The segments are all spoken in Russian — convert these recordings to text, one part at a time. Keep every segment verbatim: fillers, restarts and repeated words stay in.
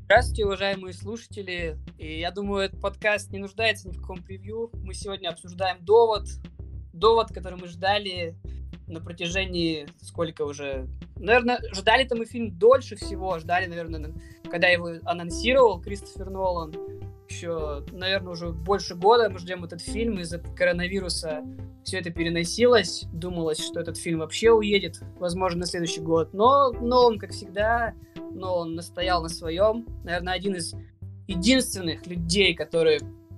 Здравствуйте, уважаемые слушатели. И я думаю, этот подкаст не нуждается ни в каком превью. Мы сегодня обсуждаем «Довод». «Довод», который мы ждали на протяжении сколько уже... Наверное, ждали-то мы фильм дольше всего. Ждали, наверное, когда его анонсировал Кристофер Нолан. Еще, наверное, уже больше года мы ждем этот фильм. Из-за коронавируса все это переносилось. Думалось, что этот фильм вообще уедет, возможно, на следующий год. Но Нолан, как всегда... но он настоял на своем. Наверное, один из единственных людей, которые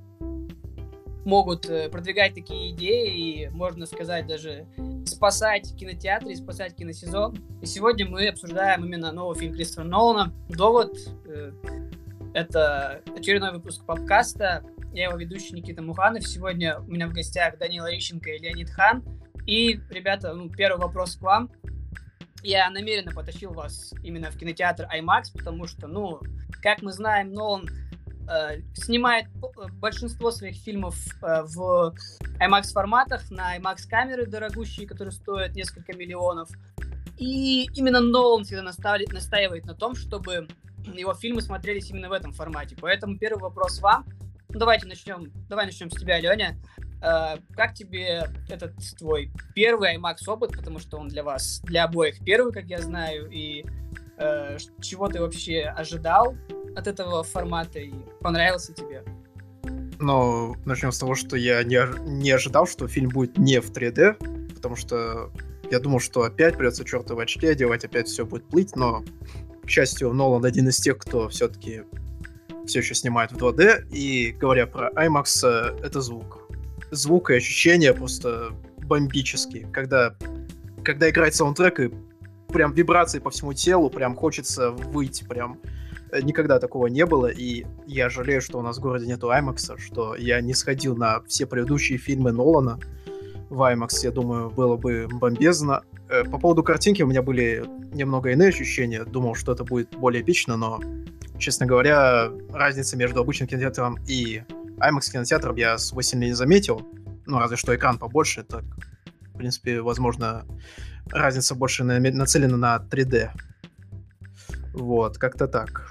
могут продвигать такие идеи и, можно сказать, даже спасать кинотеатры и спасать киносезон. И сегодня мы обсуждаем именно новый фильм Кристофера Нолана «Довод». Это очередной выпуск подкаста. Я его ведущий Никита Муханов. Сегодня у меня в гостях Данила Ищенко и Леонид Хан. И, ребята, ну, первый вопрос к вам. Я намеренно потащил вас именно в кинотеатр IMAX, потому что, ну, как мы знаем, Нолан э, снимает большинство своих фильмов э, в IMAX-форматах, на IMAX-камеры дорогущие, которые стоят несколько миллионов. И именно Нолан всегда настави- настаивает на том, чтобы его фильмы смотрелись именно в этом формате. Поэтому первый вопрос вам. Ну, давайте начнем. Давай начнем с тебя, Леня. Uh, как тебе этот твой первый IMAX опыт, потому что он для вас, для обоих первый, как я знаю, и uh, чего ты вообще ожидал от этого формата и понравился тебе? Ну, начнем с того, что я не, не ожидал, что фильм будет не в три дэ, потому что я думал, что опять придется чертовы очки одевать, опять все будет плыть, но, к счастью, Нолан один из тех, кто все-таки все еще снимает в два дэ, и говоря про IMAX, это звук. Звук и ощущения просто бомбические. Когда, когда играет саундтрек, и прям вибрации по всему телу, прям хочется выйти, прям никогда такого не было, и я жалею, что у нас в городе нету IMAX, что я не сходил на все предыдущие фильмы Нолана в IMAX, я думаю, было бы бомбезно. По поводу картинки у меня были немного иные ощущения, думал, что это будет более эпично, но, честно говоря, разница между обычным кинотеатром и IMAX кинотеатром я свой сильно не заметил. Ну, разве что экран побольше. Так, в принципе, возможно, разница больше на- нацелена на три дэ. Вот, как-то так.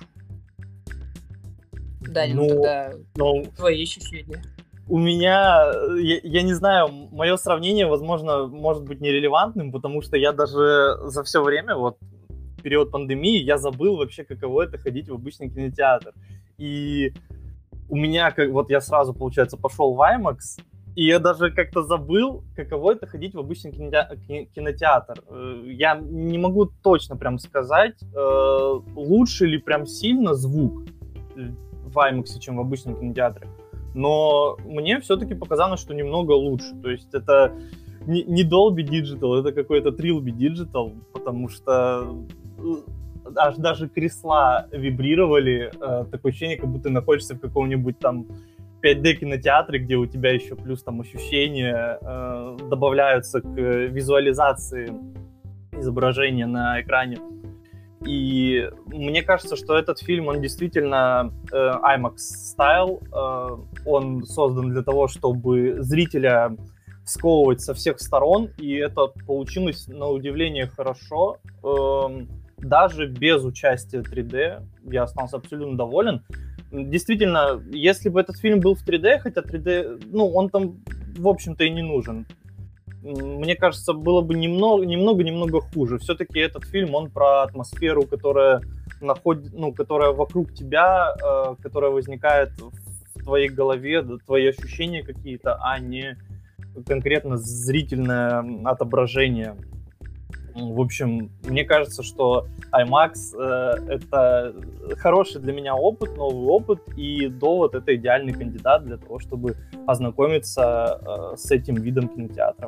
Да, ну, Ну, тогда ну, твои ощущения. у меня, я, я не знаю, мое сравнение, возможно, может быть нерелевантным, потому что я даже за все время, вот, в период пандемии, я забыл вообще, каково это ходить в обычный кинотеатр. И у меня, как вот я сразу, получается, пошел в IMAX, и я даже как-то забыл, каково это ходить в обычный кинотеатр. Я не могу точно прям сказать, лучше ли прям сильно звук в IMAX, чем в обычном кинотеатре. Но мне все-таки показалось, что немного лучше. То есть это не, не Dolby Digital, это какой-то Trilby Digital, потому что аж даже кресла вибрировали. Э, такое ощущение, как будто ты находишься в каком-нибудь там пять дэ кинотеатре, где у тебя еще плюс там ощущения э, добавляются к визуализации изображения на экране. И мне кажется, что этот фильм, он действительно э, IMAX style, э, он создан для того, чтобы зрителя сковывать со всех сторон, и это получилось на удивление хорошо, э, даже без участия три дэ, я остался абсолютно доволен. Действительно, если бы этот фильм был в три дэ, хотя три дэ, ну, он там, в общем-то, и не нужен, мне кажется, было бы немного-немного хуже. Все-таки этот фильм, он про атмосферу, которая, находит, ну, которая вокруг тебя, э, которая возникает в твоей голове, твои ощущения какие-то, а не конкретно зрительное отображение. В общем, мне кажется, что IMAX э, — это хороший для меня опыт, новый опыт, и «Довод» — это идеальный кандидат для того, чтобы ознакомиться э, с этим видом кинотеатров.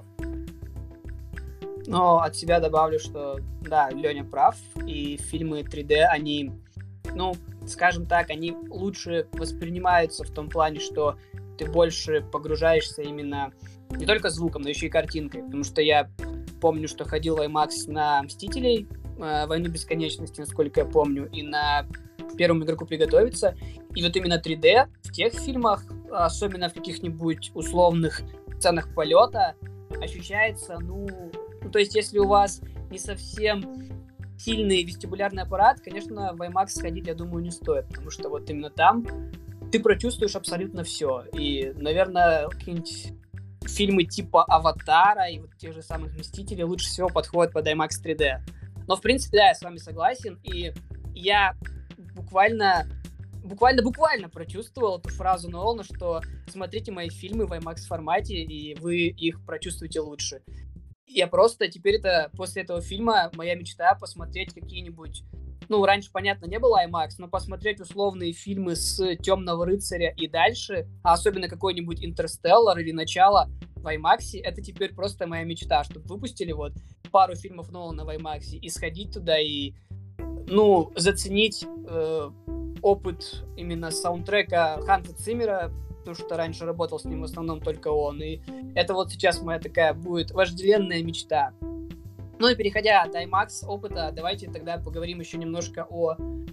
Но от себя добавлю, что да, Леня прав, и фильмы три дэ, они, ну, скажем так, они лучше воспринимаются в том плане, что ты больше погружаешься именно не только звуком, но еще и картинкой, потому что я помню, что ходил в IMAX на «Мстителей», э, «Войну бесконечности», насколько я помню, и на «Первому игроку приготовиться», и вот именно три дэ в тех фильмах, особенно в каких-нибудь условных сценах полета, ощущается, ну, ну, то есть, если у вас не совсем сильный вестибулярный аппарат, конечно, в IMAX сходить, я думаю, не стоит, потому что вот именно там ты прочувствуешь абсолютно все. И, наверное, какие-нибудь фильмы типа «Аватара» и вот тех же самых «Мстителей» лучше всего подходят под IMAX три дэ. Но, в принципе, да, я с вами согласен, и я буквально, буквально-буквально прочувствовал эту фразу Нолана, что смотрите мои фильмы в IMAX формате, и вы их прочувствуете лучше. Я просто теперь это, после этого фильма, моя мечта посмотреть какие-нибудь, ну, раньше, понятно, не было IMAX, но посмотреть условные фильмы с «Темного рыцаря» и дальше, а особенно какой-нибудь «Интерстеллар» или «Начало» в IMAX, это теперь просто моя мечта, чтобы выпустили вот пару фильмов Нолана в IMAX и сходить туда и, ну, заценить э, опыт именно саундтрека Ханса Циммера, потому что раньше работал с ним в основном только он, и это вот сейчас моя такая будет вожделенная мечта. Ну и переходя от IMAX опыта, давайте тогда поговорим еще немножко о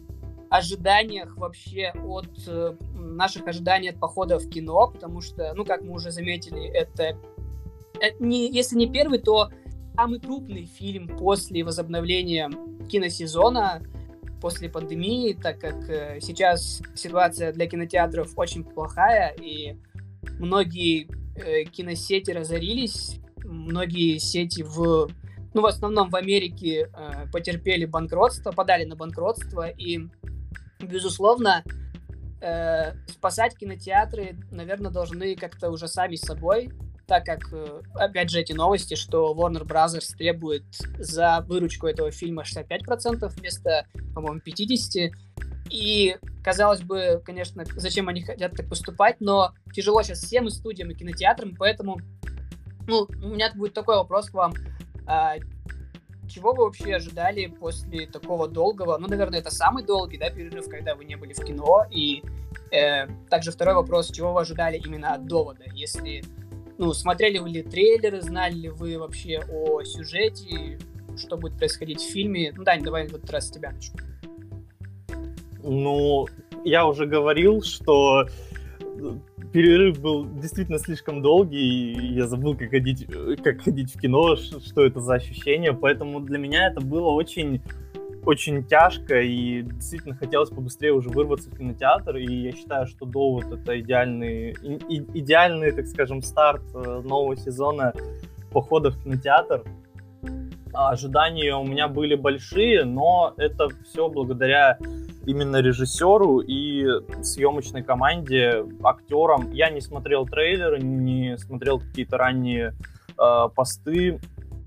ожиданиях вообще от э, наших ожиданий от похода в кино, потому что, ну, как мы уже заметили, это, это не, если не первый, то самый крупный фильм после возобновления киносезона, после пандемии, так как э, сейчас ситуация для кинотеатров очень плохая, и многие э, киносети разорились, многие сети в, ну, в основном в Америке э, потерпели банкротство, подали на банкротство, и, безусловно, э, спасать кинотеатры, наверное, должны как-то уже сами собой, так как, опять же, эти новости, что Warner Bros. Требует за выручку этого фильма шестьдесят пять процентов вместо, по-моему, пятьдесят процентов. И, казалось бы, конечно, зачем они хотят так поступать, но тяжело сейчас всем и студиям, и кинотеатрам, поэтому, ну, у меня будет такой вопрос к вам. А, чего вы вообще ожидали после такого долгого, ну, наверное, это самый долгий, да, перерыв, когда вы не были в кино, и э, также второй вопрос, чего вы ожидали именно от «Довода», если... Ну, смотрели вы ли трейлеры, знали ли вы вообще о сюжете, что будет происходить в фильме? Ну, Дань, давай в этот раз с тебя начну. Ну, я уже говорил, что перерыв был действительно слишком долгий, и я забыл, как ходить, как ходить в кино, что это за ощущение, поэтому для меня это было очень... очень тяжко, и действительно хотелось побыстрее уже вырваться в кинотеатр, и я считаю, что «Довод» — это идеальный, и, идеальный, так скажем, старт нового сезона похода в кинотеатр. Ожидания у меня были большие, но это все благодаря именно режиссеру и съемочной команде, актерам. Я не смотрел трейлеры, не смотрел какие-то ранние э, посты.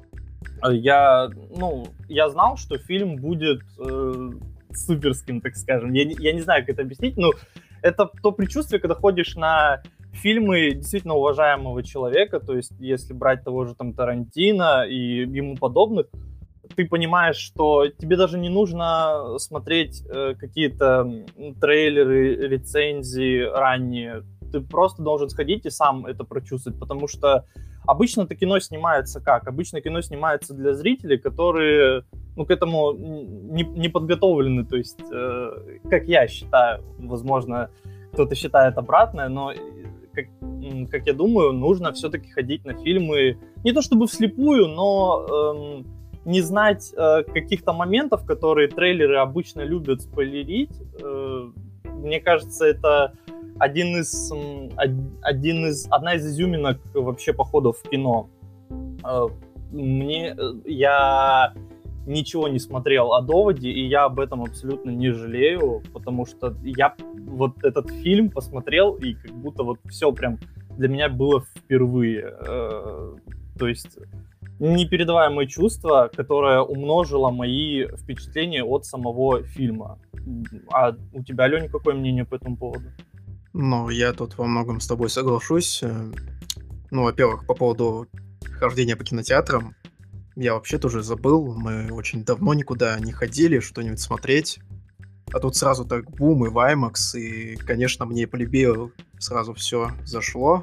Я, ну, я знал, что фильм будет э, суперским, так скажем. Я, я не знаю, как это объяснить, но это то предчувствие, когда ходишь на фильмы действительно уважаемого человека, то есть если брать того же там Тарантино и ему подобных, ты понимаешь, что тебе даже не нужно смотреть э, какие-то трейлеры, рецензии ранние. Ты просто должен сходить и сам это прочувствовать, потому что обычно-то кино снимается как? Обычно кино снимается для зрителей, которые, ну, к этому не, не подготовлены, то есть, э, как я считаю, возможно, кто-то считает обратное, но, как, как я думаю, нужно все-таки ходить на фильмы, не то чтобы вслепую, но... Э, не знать э, каких-то моментов, которые трейлеры обычно любят спойлерить, э, мне кажется, это один из, один из, одна из изюминок вообще походов в кино. Э, мне, я ничего не смотрел о «Доводе», и я об этом абсолютно не жалею, потому что я вот этот фильм посмотрел, и как будто вот все прям для меня было впервые. Э, то есть... непередаваемое чувство, которое умножило мои впечатления от самого фильма. А у тебя, Лёнь, какое мнение по этому поводу? Ну, я тут во многом с тобой соглашусь. Ну, во-первых, по поводу хождения по кинотеатрам. Я вообще тоже забыл. Мы очень давно никуда не ходили что-нибудь смотреть. А тут сразу так бум и в IMAX. И, конечно, мне по любви сразу все зашло.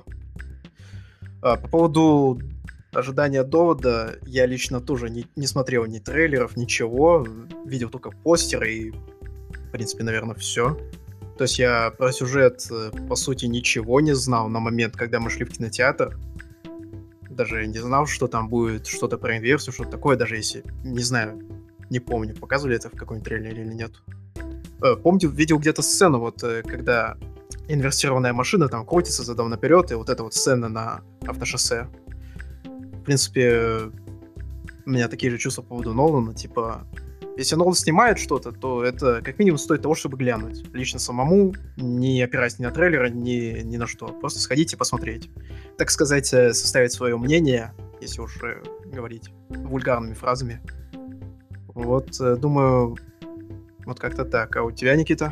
А по поводу... ожидания «Довода», я лично тоже не, не смотрел ни трейлеров, ничего, видел только постеры и, в принципе, наверное, все. То есть я про сюжет, по сути, ничего не знал на момент, когда мы шли в кинотеатр. Даже не знал, что там будет что-то про инверсию, что-то такое, даже если, не знаю, Не помню, показывали это в каком-нибудь трейлере или нет. Э, помню, видел где-то сцену, вот, э, когда инверсированная машина там крутится задом наперед, и вот эта вот сцена на автошоссе. В принципе, у меня такие же чувства по поводу Нолана, типа, если Нолан снимает что-то, то это как минимум стоит того, чтобы глянуть. Лично самому, не опираясь ни на трейлеры, ни, ни на что. Просто сходить и посмотреть. Так сказать, составить свое мнение, если уж говорить вульгарными фразами. Вот, думаю, вот как-то так. А у тебя, Никита?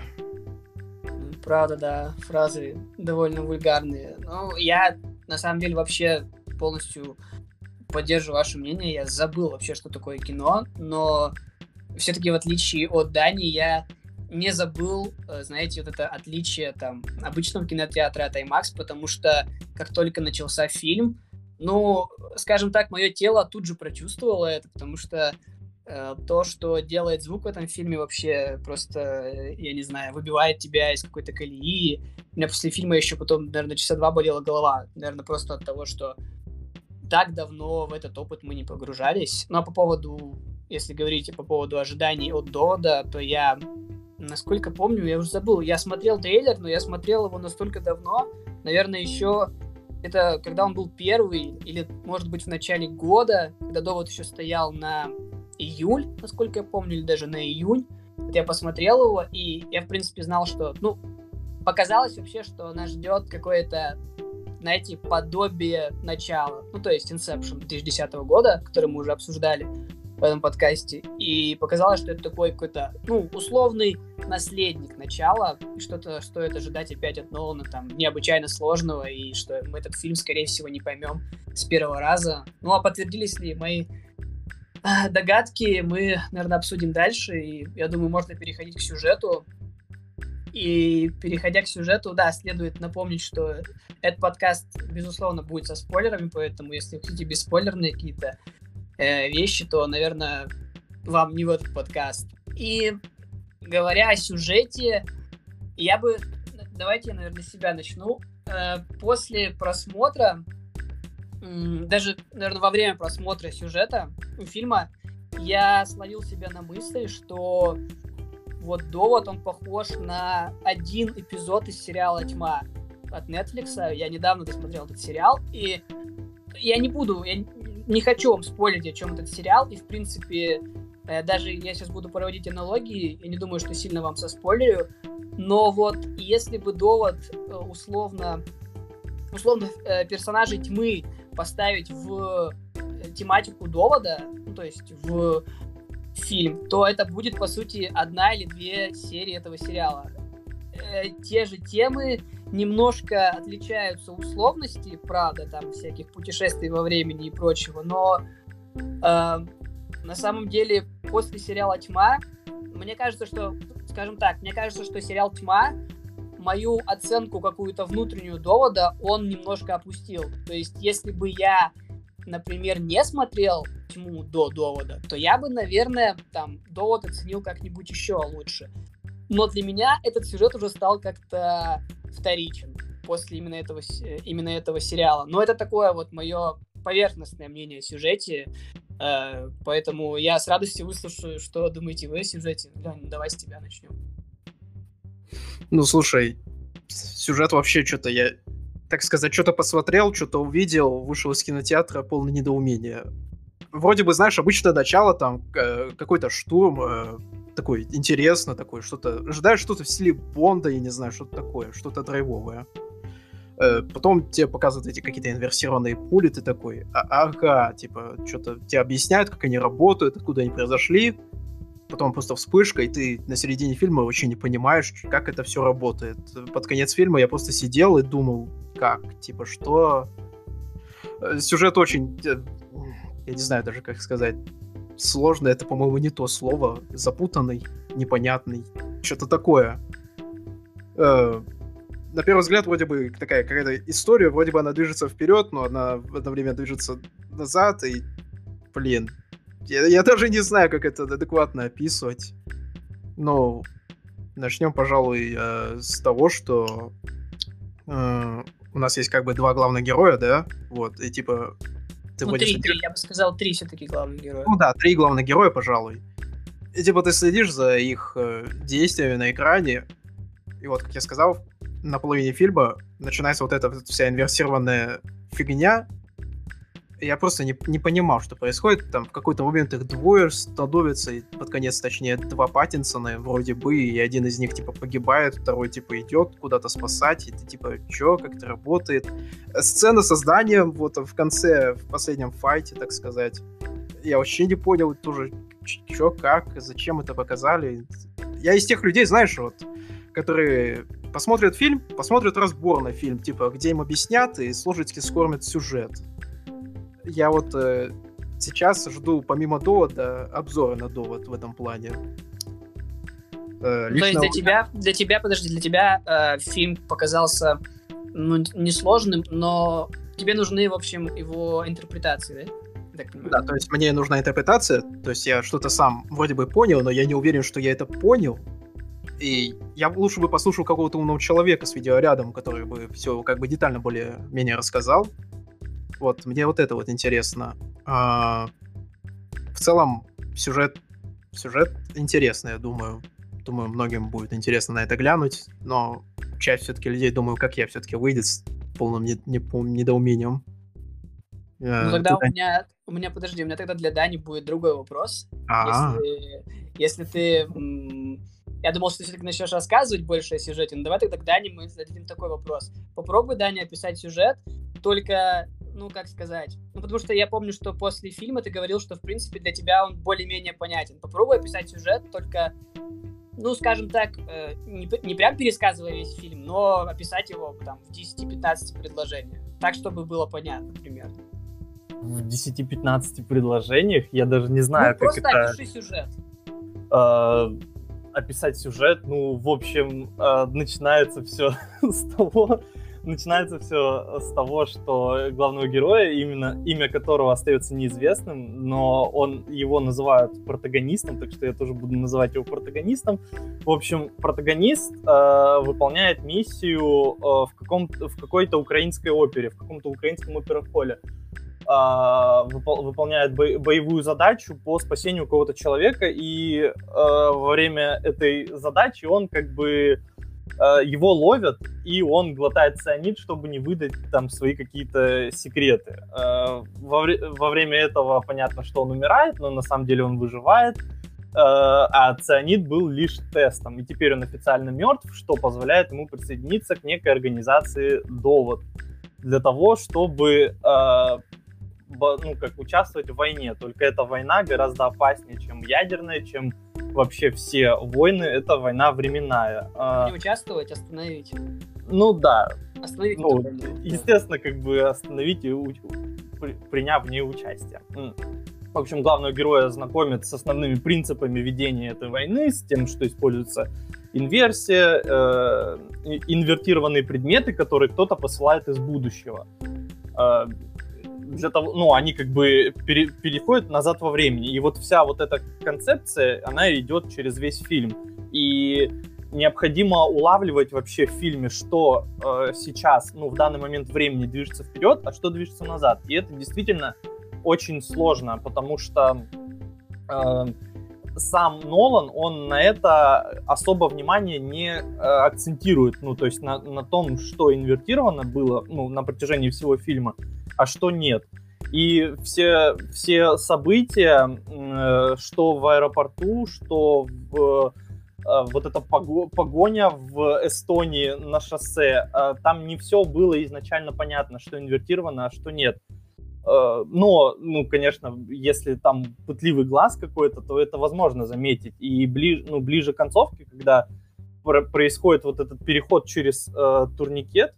Правда, да, фразы довольно вульгарные. Ну, я, на самом деле, вообще полностью поддерживаю ваше мнение. Я забыл вообще, что такое кино, но все-таки в отличие от Дани, я не забыл, знаете, вот это отличие там обычного кинотеатра от IMAX, потому что как только начался фильм, ну, скажем так, мое тело тут же прочувствовало это, потому что э, то, что делает звук в этом фильме, вообще просто, я не знаю, выбивает тебя из какой-то колеи. У меня после фильма еще потом, наверное, часа два болела голова, наверное, просто от того, что так давно в этот опыт мы не погружались. Ну, а по поводу, если говорите по поводу ожиданий от Довода, то я, насколько помню, я уже забыл, я смотрел трейлер, но я смотрел его настолько давно, наверное, еще это когда он был первый, или, может быть, в начале года, когда Довод еще стоял на июль, насколько я помню, или даже на июнь. Вот я посмотрел его, и я, в принципе, знал, что, ну, показалось вообще, что нас ждет какое-то, знаете, подобие начала. Ну, то есть Inception две тысячи десятого года, который мы уже обсуждали в этом подкасте. И показалось, что это такой какой-то, ну, условный наследник начала. И что-то стоит ожидать опять от Нолана там необычайно сложного. И что мы этот фильм, скорее всего, не поймем с первого раза. Ну, а подтвердились ли мои э, догадки, мы, наверное, обсудим дальше. И я думаю, можно переходить к сюжету. И переходя к сюжету, да, следует напомнить, что этот подкаст, безусловно, будет со спойлерами, поэтому если вы хотите бесспойлерные какие-то э, вещи, то, наверное, вам не в этот подкаст. И говоря о сюжете, я бы... Давайте я, наверное, с себя начну. Э, после просмотра, э, даже, наверное, во время просмотра сюжета фильма, я словил себя на мысли, что вот Довод, он похож на один эпизод из сериала «Тьма» от Netflix. Я недавно досмотрел этот сериал, и я не буду, я не хочу вам спойлерить, о чем этот сериал, и, в принципе, даже я сейчас буду проводить аналогии, я не думаю, что сильно вам соспойлерю, но вот если бы Довод условно, условно персонажей Тьмы поставить в тематику Довода, ну, то есть в фильм, то это будет, по сути, одна или две серии этого сериала. Э, те же темы, немножко отличаются условности, правда, там всяких путешествий во времени и прочего, но э, на самом деле после сериала «Тьма», мне кажется, что, скажем так, мне кажется, что сериал «Тьма» мою оценку какую-то внутреннюю Довода он немножко опустил. То есть, если бы я, например, не смотрел «Тьму» до Довода, то я бы, наверное, там Довод оценил как-нибудь еще лучше. Но для меня этот сюжет уже стал как-то вторичен после именно этого, именно этого сериала. Но это такое вот мое поверхностное мнение о сюжете, э, поэтому я с радостью выслушаю, что думаете вы о сюжете. Лёнь, давай с тебя начнем. Ну, слушай, сюжет вообще что-то я... так сказать, что-то посмотрел, что-то увидел, вышел из кинотеатра, полное недоумение. Вроде бы, знаешь, обычное начало, там, э, какой-то штурм, э, такой, интересно такой, что-то, ожидаешь что-то в стиле Бонда, я не знаю, что-то такое, что-то драйвовое. Э, потом тебе показывают эти какие-то инверсированные пули, ты такой, а- ага, типа, что-то тебе объясняют, как они работают, откуда они произошли, потом просто вспышка, и ты на середине фильма вообще не понимаешь, как это все работает. Под конец фильма я просто сидел и думал, как, типа, что... Сюжет очень, я не знаю даже, как сказать, сложный, это, по-моему, не то слово, запутанный, непонятный, что-то такое. На первый взгляд, вроде бы такая какая-то история, вроде бы она движется вперед, но она в одно время движется назад, и, блин, я, я даже не знаю, как это адекватно описывать. Но начнем, пожалуй, э, с того, что э, у нас есть как бы два главных героя, да? Вот, и типа... Ты ну, вроде три, смотри... три, я бы сказал, три все-таки главных героя. Ну да, три главных героя, пожалуй. И типа ты следишь за их э, действиями на экране, и вот, как я сказал, на половине фильма начинается вот эта вот вся инверсированная фигня. И я просто не, не понимал, что происходит. Там в какой-то момент их двое становятся, и под конец, точнее, два Паттинсона вроде бы, и один из них, типа, погибает, второй, типа, идет куда-то спасать, и ты, типа, чё, как это работает? Сцена со зданием, вот, в конце, в последнем файте, так сказать, я вообще не понял тоже, чё, как, зачем это показали. Я из тех людей, знаешь, вот, которые посмотрят фильм, посмотрят разбор на фильм, типа, где им объяснят и слушательски скормят сюжет. Я вот э, сейчас жду, помимо довода, обзора на довод в этом плане. Э, То есть для у... тебя, для тебя, подожди, для тебя э, фильм показался, ну, несложным, но тебе нужны, в общем, его интерпретации, да? Да, то есть мне нужна интерпретация, то есть я что-то сам вроде бы понял, но я не уверен, что я это понял. И я лучше бы послушал какого-то умного человека с видеорядом, который бы все как бы детально более-менее рассказал. Вот, мне вот это вот интересно. А, в целом, сюжет, сюжет интересный, я думаю. Думаю, многим будет интересно на это глянуть, но часть все-таки людей, думаю, как я, все-таки выйдет с полным не, не, недоумением. Ну тогда у меня, у меня, подожди, у меня тогда для Дани будет другой вопрос. Если, если ты... Я думал, что ты все-таки начнешь рассказывать больше о сюжете, но давай тогда к Дане мы зададим такой вопрос. Попробуй, Даня, описать сюжет, только... Ну, как сказать? Ну, потому что я помню, что после фильма ты говорил, что, в принципе, для тебя он более-менее понятен. Попробуй описать сюжет, только, ну, скажем так, э, не, не прям пересказывая весь фильм, но описать его там в десять-пятнадцать предложениях. Так, чтобы было понятно, примерно. В десять-пятнадцать предложениях? Я даже не знаю, ну, как это... просто опиши сюжет. Э, описать сюжет? Ну, в общем, э, начинается все с того... Начинается все с того, что главного героя, именно имя которого остается неизвестным, но он, его называют протагонистом, так что я тоже буду называть его протагонистом. В общем, протагонист э, выполняет миссию э, в, каком, в какой-то украинской опере, в каком-то украинском оперхолле. Э, выпол, выполняет бо, боевую задачу по спасению какого-то человека, и э, во время этой задачи он как бы... его ловят, и он глотает цианид, чтобы не выдать там свои какие-то секреты. Во, вре- во время этого понятно, что он умирает, но на самом деле он выживает, а цианид был лишь тестом, и теперь он официально мертв, что позволяет ему присоединиться к некой организации «Довод» для того, чтобы ну, как участвовать в войне. Только эта война гораздо опаснее, чем ядерная, чем вообще все войны. Это война временная. Не участвовать, остановить. Ну да. Остановить. Ну, естественно, как бы остановить, и у... приняв в ней участие. В общем, главного героя знакомят с основными принципами ведения этой войны, с тем, что используется инверсия, э, инвертированные предметы, которые кто-то посылает из будущего. Э, для того, ну, они как бы пере, переходят назад во времени. И вот вся вот эта концепция, она идет через весь фильм. И необходимо улавливать вообще в фильме, что э, сейчас, ну, в данный момент времени движется вперед, а что движется назад. И это действительно очень сложно, потому что э, сам Нолан, он на это особо внимание не э, акцентирует, ну, то есть на, на том, что инвертировано было, ну, на протяжении всего фильма, а что нет. И все, все события, э, что в аэропорту, что в, э, вот эта погоня в Эстонии на шоссе, э, там не все было изначально понятно, что инвертировано, а что нет. Э, но, ну, конечно, если там пытливый глаз какой-то, то это возможно заметить. И ближе, ну, ближе к концовке, когда пр- происходит вот этот переход через э, турникет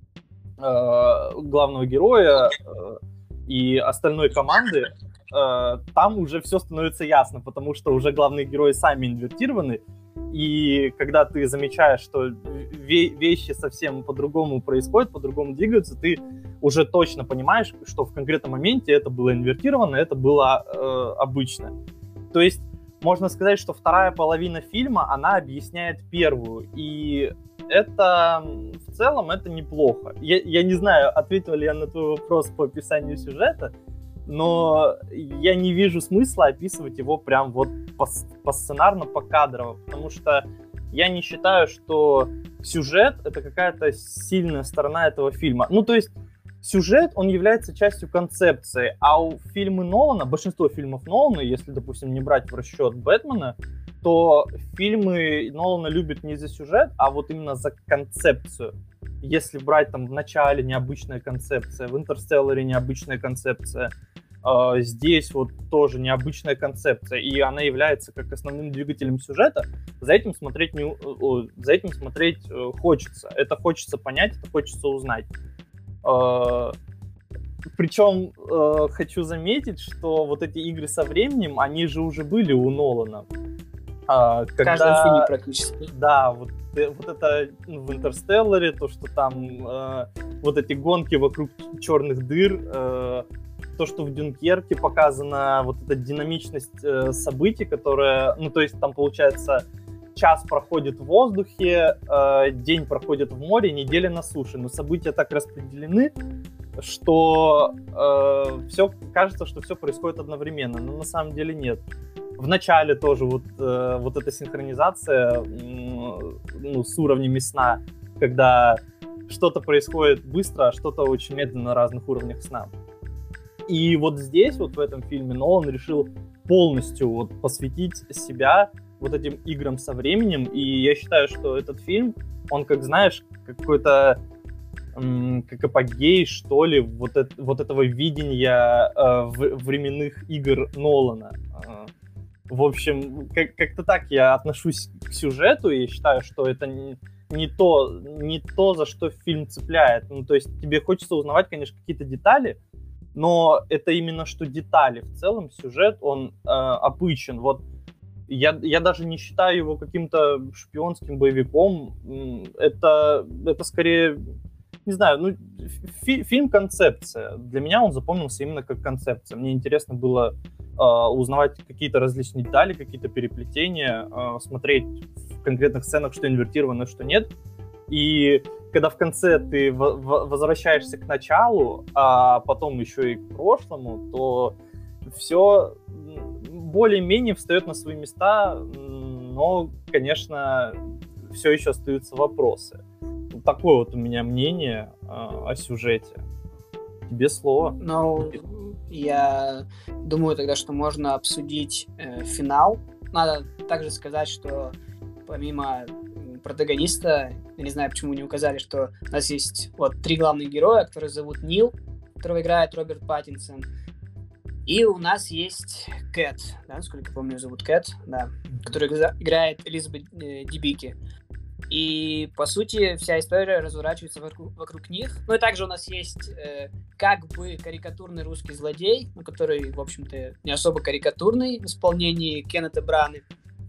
э, главного героя, э, и остальной команды, э, там уже все становится ясно, потому что уже главные герои сами инвертированы, и когда ты замечаешь, что ве- вещи совсем по-другому происходят, по-другому двигаются, ты уже точно понимаешь, что в конкретном моменте это было инвертировано, это было э, обычно. То есть можно сказать, что вторая половина фильма, она объясняет первую, и это в целом это неплохо. Я, я не знаю, ответил ли я на твой вопрос по описанию сюжета, но я не вижу смысла описывать его прям вот по, по сценарно, по кадрово, потому что я не считаю, что сюжет — это какая-то сильная сторона этого фильма. Ну, то есть сюжет, он является частью концепции, а у фильмы Нолана, большинство фильмов Нолана, если, допустим, не брать в расчет Бэтмена, то фильмы Нолана любят не за сюжет, а вот именно за концепцию. Если брать там в начале необычная концепция, в «Интерстелларе» необычная концепция, э, здесь вот тоже необычная концепция, и она является как основным двигателем сюжета, за этим смотреть, не, э, за этим смотреть э, хочется. Это хочется понять, это хочется узнать. Э, причем э, хочу заметить, что вот эти игры со временем, они же уже были у Нолана. А, когда... В каждом фильме практически. Да, вот, вот это в «Интерстелларе», то, что там э, вот эти гонки вокруг черных дыр, э, то, что в «Дюнкерке» показана вот эта динамичность э, событий, которая, ну, то есть там, получается, час проходит в воздухе, э, день проходит в море, неделя на суше, но события так распределены, что э, все, кажется, что все происходит одновременно, но на самом деле нет. В начале тоже вот, э, вот эта синхронизация ну, с уровнями сна, когда что-то происходит быстро, а что-то очень медленно на разных уровнях сна. И вот здесь, вот в этом фильме, Нолан решил полностью вот посвятить себя вот этим играм со временем, и я считаю, что этот фильм, он, как знаешь, какой-то м, как апогей, что ли, вот, это, вот этого видения э, в, временных игр Нолана. В общем, как- как-то так я отношусь к сюжету и считаю, что это не, не то, не то, за что фильм цепляет. Ну, то есть тебе хочется узнавать, конечно, какие-то детали, но это именно что детали. В целом сюжет, он э, обычен. Вот я, я даже не считаю его каким-то шпионским боевиком. Это, это скорее, не знаю, ну, фи- фильм-концепция. Для меня он запомнился именно как концепция. Мне интересно было узнавать какие-то различные детали, какие-то переплетения, смотреть в конкретных сценах, что инвертировано, что нет. И когда в конце ты возвращаешься к началу, а потом еще и к прошлому, то все более-менее встает на свои места, но, конечно, все еще остаются вопросы. Вот такое вот у меня мнение о сюжете. Тебе слово. Ну, я думаю тогда, что можно обсудить э, финал. Надо также сказать, что помимо протагониста, я не знаю, почему не указали, что у нас есть вот три главных героя, которые зовут Нил, которого играет Роберт Паттинсон, и у нас есть Кэт, да, насколько я помню, зовут Кэт, да, которую играет Элизабет э, Дебики. И, по сути, вся история разворачивается вокруг, вокруг них. Ну и также у нас есть э, как бы карикатурный русский злодей, ну, который, в общем-то, не особо карикатурный в исполнении Кеннета Браны.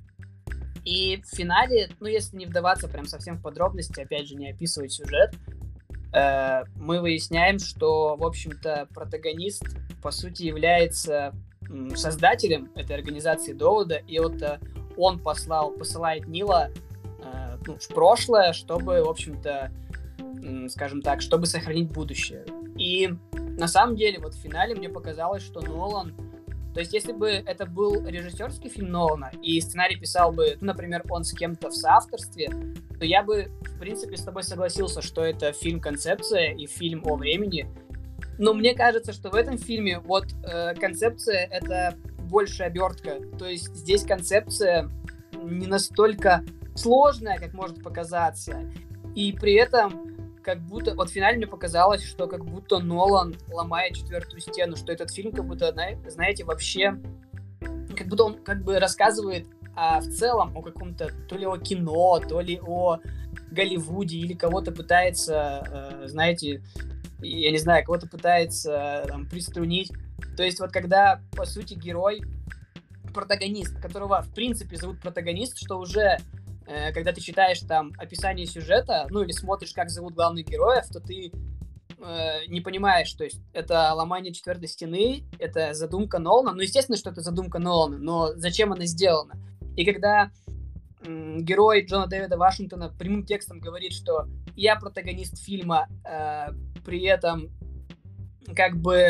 И в финале, ну, если не вдаваться прям совсем в подробности, опять же, не описывать сюжет, э, мы выясняем, что, в общем-то, протагонист, по сути, является м, создателем этой организации Довода, и вот э, он послал, посылает Нила Ну, в прошлое, чтобы, в общем-то, скажем так, чтобы сохранить будущее. И на самом деле, вот в финале мне показалось, что Нолан... То есть, если бы это был режиссерский фильм Нолана, и сценарий писал бы, ну, например, он с кем-то в соавторстве, то я бы, в принципе, с тобой согласился, что это фильм-концепция и фильм о времени. Но мне кажется, что в этом фильме вот э, концепция — это больше обертка. То есть, здесь концепция не настолько сложная, как может показаться. И при этом, как будто... Вот в финале мне показалось, что как будто Нолан ломает четвертую стену, что этот фильм как будто, знаете, вообще... Как будто он как бы рассказывает а, в целом о каком-то... То ли о кино, то ли о Голливуде, или кого-то пытается, а, знаете... Я не знаю, кого-то пытается там, приструнить. То есть вот когда, по сути, герой... Протагонист, которого, в принципе, зовут протагонист, что уже... Когда ты читаешь там описание сюжета, ну или смотришь, как зовут главных героев, то ты э, не понимаешь, то есть это ломание четвертой стены, это задумка Нолана, ну естественно, что это задумка Нолана, но зачем она сделана? И когда э, герой Джона Дэвида Вашингтона прямым текстом говорит, что я протагонист фильма, э, при этом как бы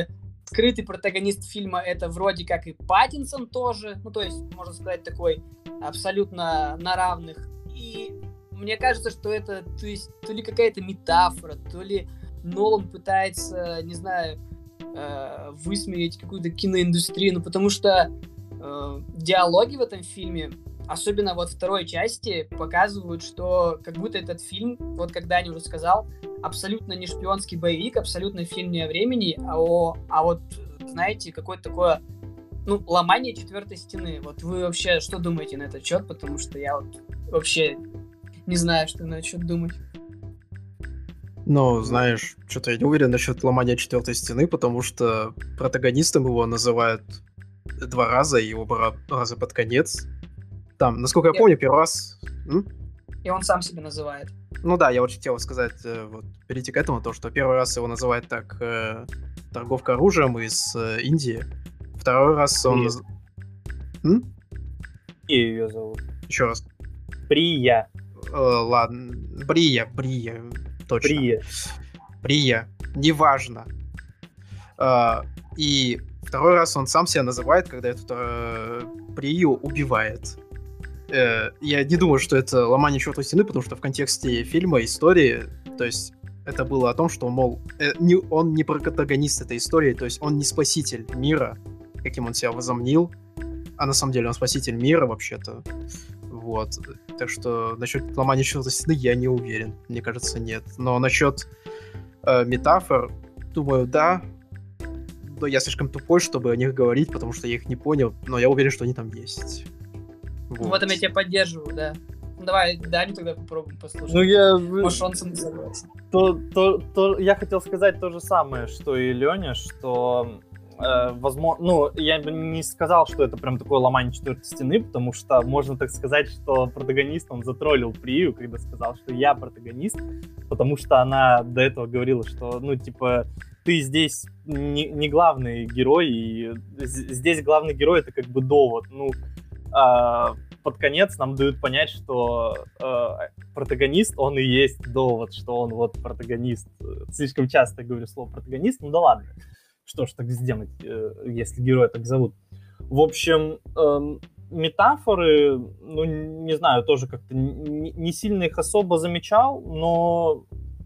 скрытый протагонист фильма это вроде как и Паттинсон тоже, ну то есть, можно сказать, такой абсолютно на равных. И мне кажется, что это, то есть, то ли какая-то метафора, то ли Нолан пытается, не знаю, э, высмеять какую-то киноиндустрию, ну потому что э, диалоги в этом фильме, особенно вот второй части, показывают, что как будто этот фильм, вот как Даня уже сказал, абсолютно не шпионский боевик, абсолютно фильм не о времени, а, о, а вот, знаете, какое-то такое, ну, ломание четвертой стены. Вот вы вообще что думаете на этот счет? Потому что я вот вообще не знаю, что на этот счет думать. Ну, знаешь, что-то я не уверен насчет ломания четвертой стены, потому что протагонистом его называют два раза, и оба раза под конец. Там, насколько я, я... помню, первый раз... М? И он сам себя называет. Ну да, я вот хотел сказать, вот, перейти к этому, то, что первый раз его называют так э, торговка оружием из э, Индии, второй раз он... Наз... М? И ее зовут. Еще раз. Прия. Э, ладно, Брия, Брия, точно. Брия. Брия, неважно. Э, и второй раз он сам себя называет, когда эту э, Брию убивает. Я не думаю, что это ломание четвертой стены, потому что в контексте фильма, истории, то есть это было о том, что, мол, он не протагонист этой истории, то есть он не спаситель мира, каким он себя возомнил, а на самом деле он спаситель мира вообще-то. Вот. Так что насчет ломания четвертой стены я не уверен. Мне кажется, нет. Но насчет э, метафор, думаю, да. Но я слишком тупой, чтобы о них говорить, потому что я их не понял, но я уверен, что они там есть. Вот. В этом я тебя поддерживаю, да. Ну, давай, Даню тогда попробуем послушать. Ну, я... Может, он сам согласен. То, то, то, я хотел сказать то же самое, что и Леня, что, э, возможно... Ну, я бы не сказал, что это прям такое ломание четвертой стены, потому что можно так сказать, что протагонист, он затроллил Прию, когда сказал, что я протагонист, потому что она до этого говорила, что, ну, типа... Ты здесь не, не главный герой, и здесь главный герой — это как бы довод. Ну, а, под конец нам дают понять, что а, протагонист, он и есть довод, что он вот протагонист. Слишком часто говорю слово протагонист, ну да ладно. Что ж так сделать, если героя так зовут? В общем, э, метафоры, ну, не знаю, тоже как-то не, не сильно их особо замечал, но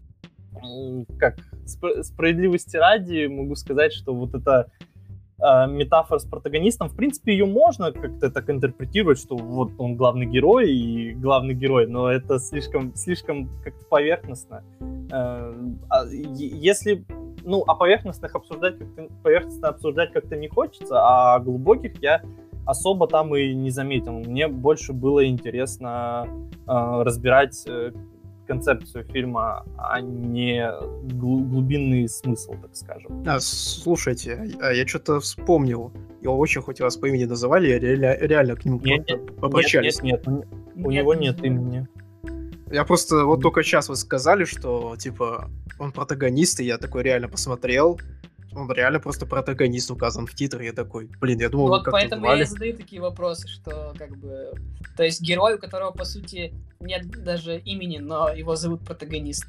как справедливости ради могу сказать, что вот эта э, метафора с протагонистом, в принципе, ее можно как-то так интерпретировать, что вот он главный герой и главный герой, но это слишком, слишком как-то поверхностно. Э, если, ну, о поверхностных обсуждать как-то, поверхностно обсуждать как-то не хочется, а глубоких я особо там и не заметил. Мне больше было интересно э, разбирать э, концепцию фильма, а не глубинный смысл, так скажем. А, слушайте, я что-то вспомнил. Его очень хоть раз по имени называли, реально, реально к нему нет, нет, обращались. Нет, нет, нет, у нет, него нет имени. Я просто вот только сейчас вы сказали, что, типа, он протагонист, и я такой реально посмотрел. Он реально просто протагонист указан в титре. Я такой, блин, я думал, вот как-то поэтому звали. я и задаю такие вопросы, что как бы... То есть герой, у которого, по сути, нет даже имени, но его зовут протагонист.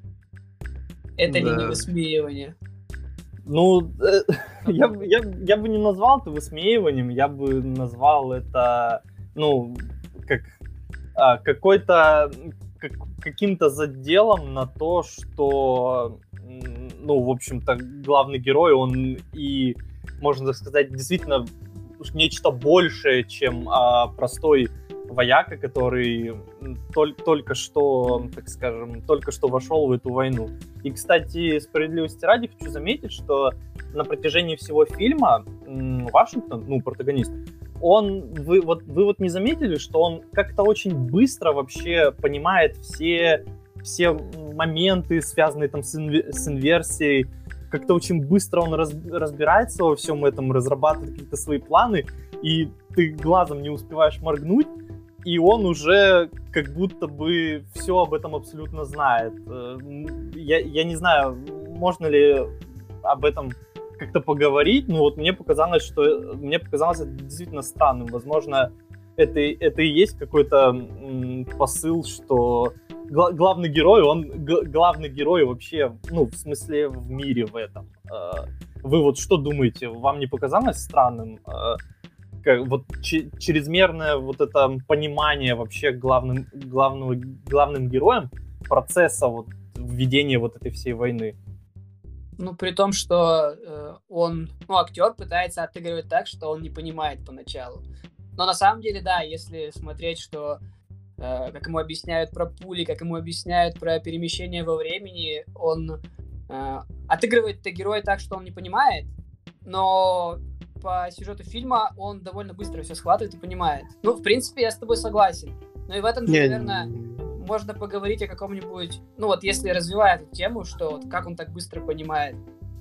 Это да. ли не высмеивание? Ну, э, я, я, я бы не назвал это высмеиванием, я бы назвал это, ну, как а, какой-то... Как, каким-то заделом на то, что... Ну, в общем-то, главный герой, он и, можно сказать, действительно нечто большее, чем а, простой вояка, который только, только что, так скажем, только что вошел в эту войну. И, кстати, справедливости ради хочу заметить, что на протяжении всего фильма Вашингтон, ну, протагонист, он, вы вот, вы вот не заметили, что он как-то очень быстро вообще понимает все... все моменты, связанные там с, инвер- с инверсией, как-то очень быстро он раз- разбирается во всем этом, разрабатывает какие-то свои планы, и ты глазом не успеваешь моргнуть, и он уже как будто бы все об этом абсолютно знает. Я, я не знаю, можно ли об этом как-то поговорить, но вот мне показалось, что мне показалось это действительно странным. Возможно, это, это и есть какой-то м, посыл, что гла- главный герой, он г- главный герой вообще, ну, в смысле, в мире в этом. Э, вы вот что думаете? Вам не показалось странным э, как, вот ч- чрезмерное вот это понимание вообще главным, главного, главным героем процесса вот введения вот этой всей войны? Ну, при том, что э, он, ну, актер пытается отыгрывать так, что он не понимает поначалу. Но на самом деле, да, если смотреть, что э, как ему объясняют про пули, как ему объясняют про перемещение во времени, он э, отыгрывает это героя так, что он не понимает, но по сюжету фильма он довольно быстро все схватывает и понимает. Ну, в принципе, я с тобой согласен. Но и в этом же, Не, наверное, можно поговорить о каком-нибудь... Ну, вот если развивая эту тему, что вот как он так быстро понимает.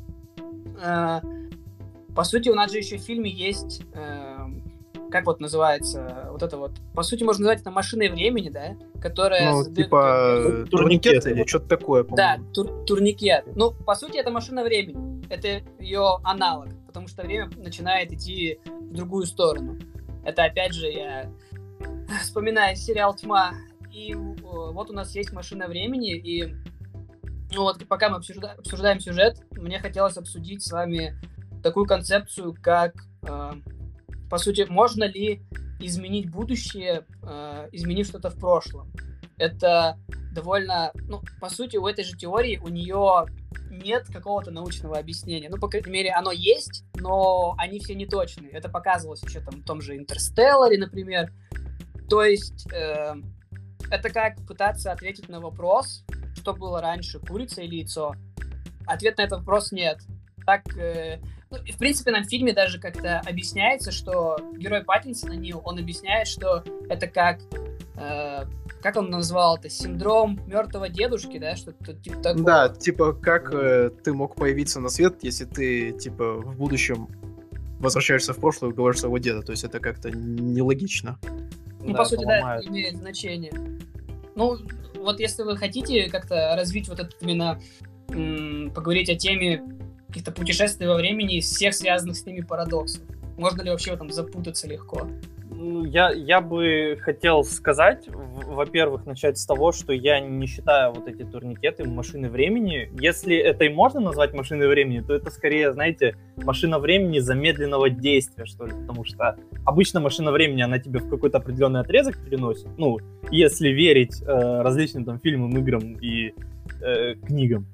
Э, по сути, у нас же еще в фильме есть... Э, как вот называется вот это вот... По сути, можно назвать это машиной времени, да? Которая... Ну, создает типа эту- турникет или что-то такое, Да, по-моему. тур- турникет. Ну, по сути, это машина времени. Это ее аналог, потому что время начинает идти в другую сторону. Это, опять же, я вспоминаю сериал «Тьма». И э, вот у нас есть машина времени, и ну, вот пока мы обсужда- обсуждаем сюжет, мне хотелось обсудить с вами такую концепцию, как, э, по сути, можно ли изменить будущее, э, изменив что-то в прошлом. Это довольно, ну, по сути, у этой же теории у нее нет какого-то научного объяснения. Ну, по крайней мере, оно есть, но они все неточные. Это показывалось еще там в том же «Интерстелларе», например. То есть... Э, Это как пытаться ответить на вопрос, что было раньше, курица или яйцо. Ответ на этот вопрос нет. Так, э, ну, в принципе, нам в фильме даже как-то объясняется, что герой Паттинсона, Нил, он объясняет, что это как, э, как он назвал это, синдром мертвого дедушки, да, что-то типа такого. Да, типа, как э, ты мог появиться на свет, если ты, типа, в будущем возвращаешься в прошлое и говоришь своего деда. То есть это как-то нелогично. Ну, Да, по сути, да, поломает. это имеет значение. Ну, вот если вы хотите как-то развить вот этот именно, м, поговорить о теме каких-то путешествий во времени, всех связанных с ними парадоксов, можно ли вообще в этом запутаться легко? Ну, Я, я бы хотел сказать, в- во-первых, начать с того, что я не считаю вот эти турникеты машиной времени. Если это и можно назвать машиной времени, то это скорее, знаете, машина времени замедленного действия, что ли, потому что обычно машина времени, она тебя в какой-то определенный отрезок переносит. Ну, если верить э, различным там фильмам, играм и э, книгам,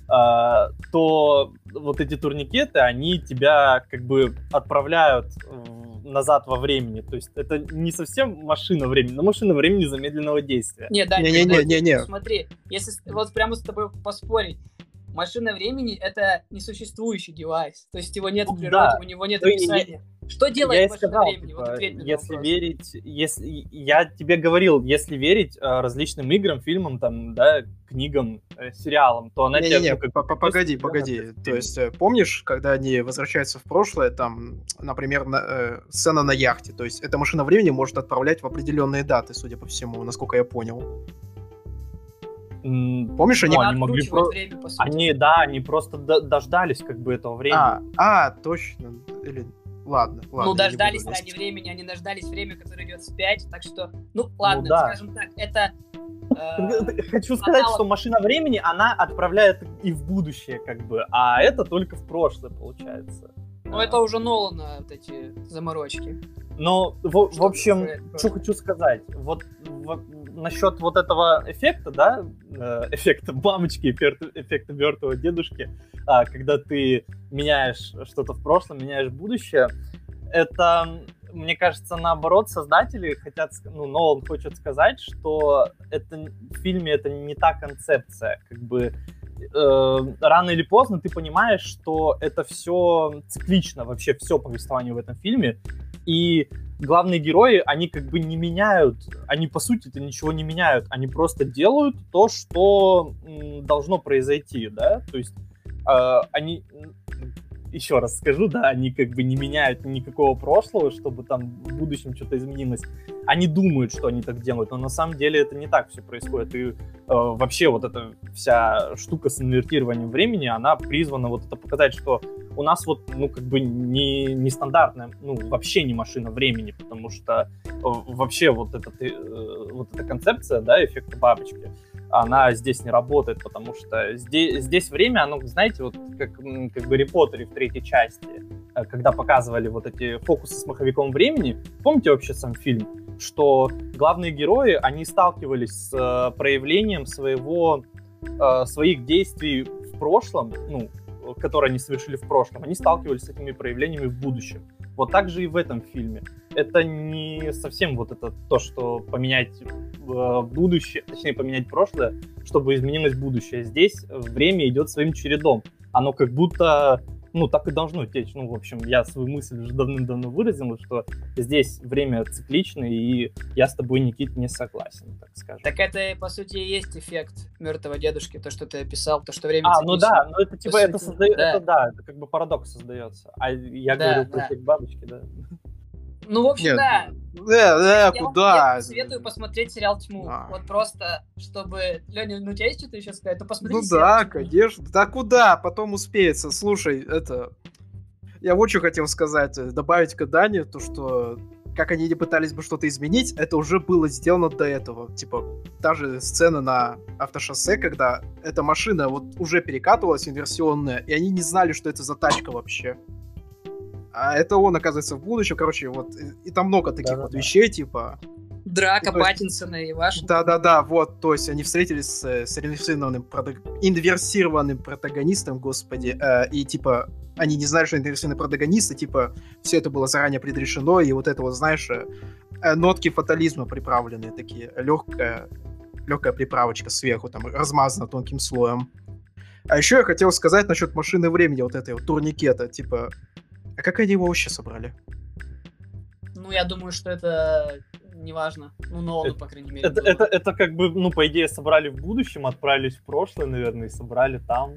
а, то вот эти турникеты, они тебя как бы отправляют в- назад во времени. То есть это не совсем машина времени, но машина времени замедленного действия. Не, да, Не-не-не-не-не. Смотри, если с- вот прямо с тобой поспорить, машина времени — это несуществующий девайс, то есть его нет в Ну, природе, да. у него нет Ну, и описания. Что Я делает и машина сказал, времени? типа, Вот ответь мне на если вопрос. верить, если я тебе говорил, если верить э, различным играм, фильмам, там, да, книгам, э, сериалам, то она тебя, Не-не-не, ну, как по- бы по- погоди, тебя погоди. на То есть, э, помнишь, когда они возвращаются в прошлое, там, например, на- э, сцена на яхте, то есть эта машина времени может отправлять в определенные даты, судя по всему, насколько я понял. М, Помнишь, они... Ну, Она они могли откручивает про- время, по сути. Они, да, они просто до- дождались как бы этого времени. А, а, точно. Или... Ладно, ладно. Ну, я не буду дождались лезть. они времени, они дождались время, которое идет вспять, так что, ну, ладно, да. скажем так, это... э, Хочу сказать, аналог. что машина времени, она отправляет и в будущее, как бы, а это только в прошлое, получается. Ну, это уже Нолана, вот эти заморочки. Но, в, в Что общем, ты сказать, что хочу сказать. Вот в- насчет вот этого эффекта, да, э, эффекта мамочки, эффекта, эффекта мертвого дедушки, а, когда ты меняешь что-то в прошлом, меняешь будущее, это, мне кажется, наоборот, создатели хотят, ск- ну, Нолан хочет сказать, что это в фильме это не та концепция, как бы э, рано или поздно ты понимаешь, что это все циклично, вообще все повествование в этом фильме, и главные герои, они как бы не меняют, они по сути-то ничего не меняют, они просто делают то, что м, должно произойти, да, то есть э, они, еще раз скажу, да, они как бы не меняют никакого прошлого, чтобы там в будущем что-то изменилось. Они думают, что они так делают, но на самом деле это не так все происходит. И э, вообще вот эта вся штука с инвертированием времени, она призвана вот это показать, что у нас вот, ну, как бы не, не стандартная, ну, вообще не машина времени, потому что э, вообще вот, этот, э, вот эта концепция, да, эффекта бабочки, она здесь не работает, потому что здесь, здесь время, оно, знаете, вот как, как Гарри Поттере в третьей части, когда показывали вот эти фокусы с маховиком времени, помните вообще сам фильм, что главные герои, они сталкивались с э, проявлением своего, э, своих действий в прошлом, ну, которые они совершили в прошлом, они сталкивались с этими проявлениями в будущем. Вот так же и в этом фильме. Это не совсем вот это то, что поменять э, будущее, точнее поменять прошлое, чтобы изменилось будущее. Здесь время идет своим чередом. Оно как будто, ну, так и должно течь. Ну, в общем, я свою мысль уже давным-давно выразил, что здесь время цикличное, и я с тобой, Никит, не согласен, так скажем. Так это, по сути, и есть эффект мертвого дедушки, то, что ты описал, то, что время А, циклично. ну да, ну это типа, По это сути, создает, да. это да, это как бы парадокс создается. А я Да, говорю про да. эффект бабочки, да. Ну, в общем, Нет, да. Да, да, Я вам- куда? Я советую посмотреть сериал «Тьму». А. Вот просто, чтобы... Леня, ну у тебя есть что-то еще сказать? То посмотри Ну сериал да, «Тьму». конечно. Да куда? Потом успеется. Слушай, это... Я вот что хотел сказать. э, Добавить к Дане, то что как они не пытались бы что-то изменить, это уже было сделано до этого. Типа, та же сцена на автошоссе, когда эта машина вот уже перекатывалась, инверсионная, и они не знали, что это за тачка вообще. А это он, оказывается, в будущем. Короче, вот, и, и там много таких Да-да-да. вот вещей, типа... Драка Ну, то есть- Паттинсона и Вашингтона. Да-да-да, вот, то есть они встретились с, э, с инверсированным, прото- инверсированным протагонистом, господи, э, и, типа, они не знали, что инверсированный протагонист, и, типа, все это было заранее предрешено, и вот это вот, знаешь, э, э, нотки фатализма приправленные такие, легкая, легкая приправочка сверху, там, размазана тонким слоем. А еще я хотел сказать насчет машины времени, вот этой вот турникета, типа, а как они его вообще собрали? Ну, я думаю, что это неважно. Ну, Нолану, Это- по крайней мере. Это, было. это, это как бы, ну, по идее, собрали в будущем, отправились в прошлое, наверное, и собрали там.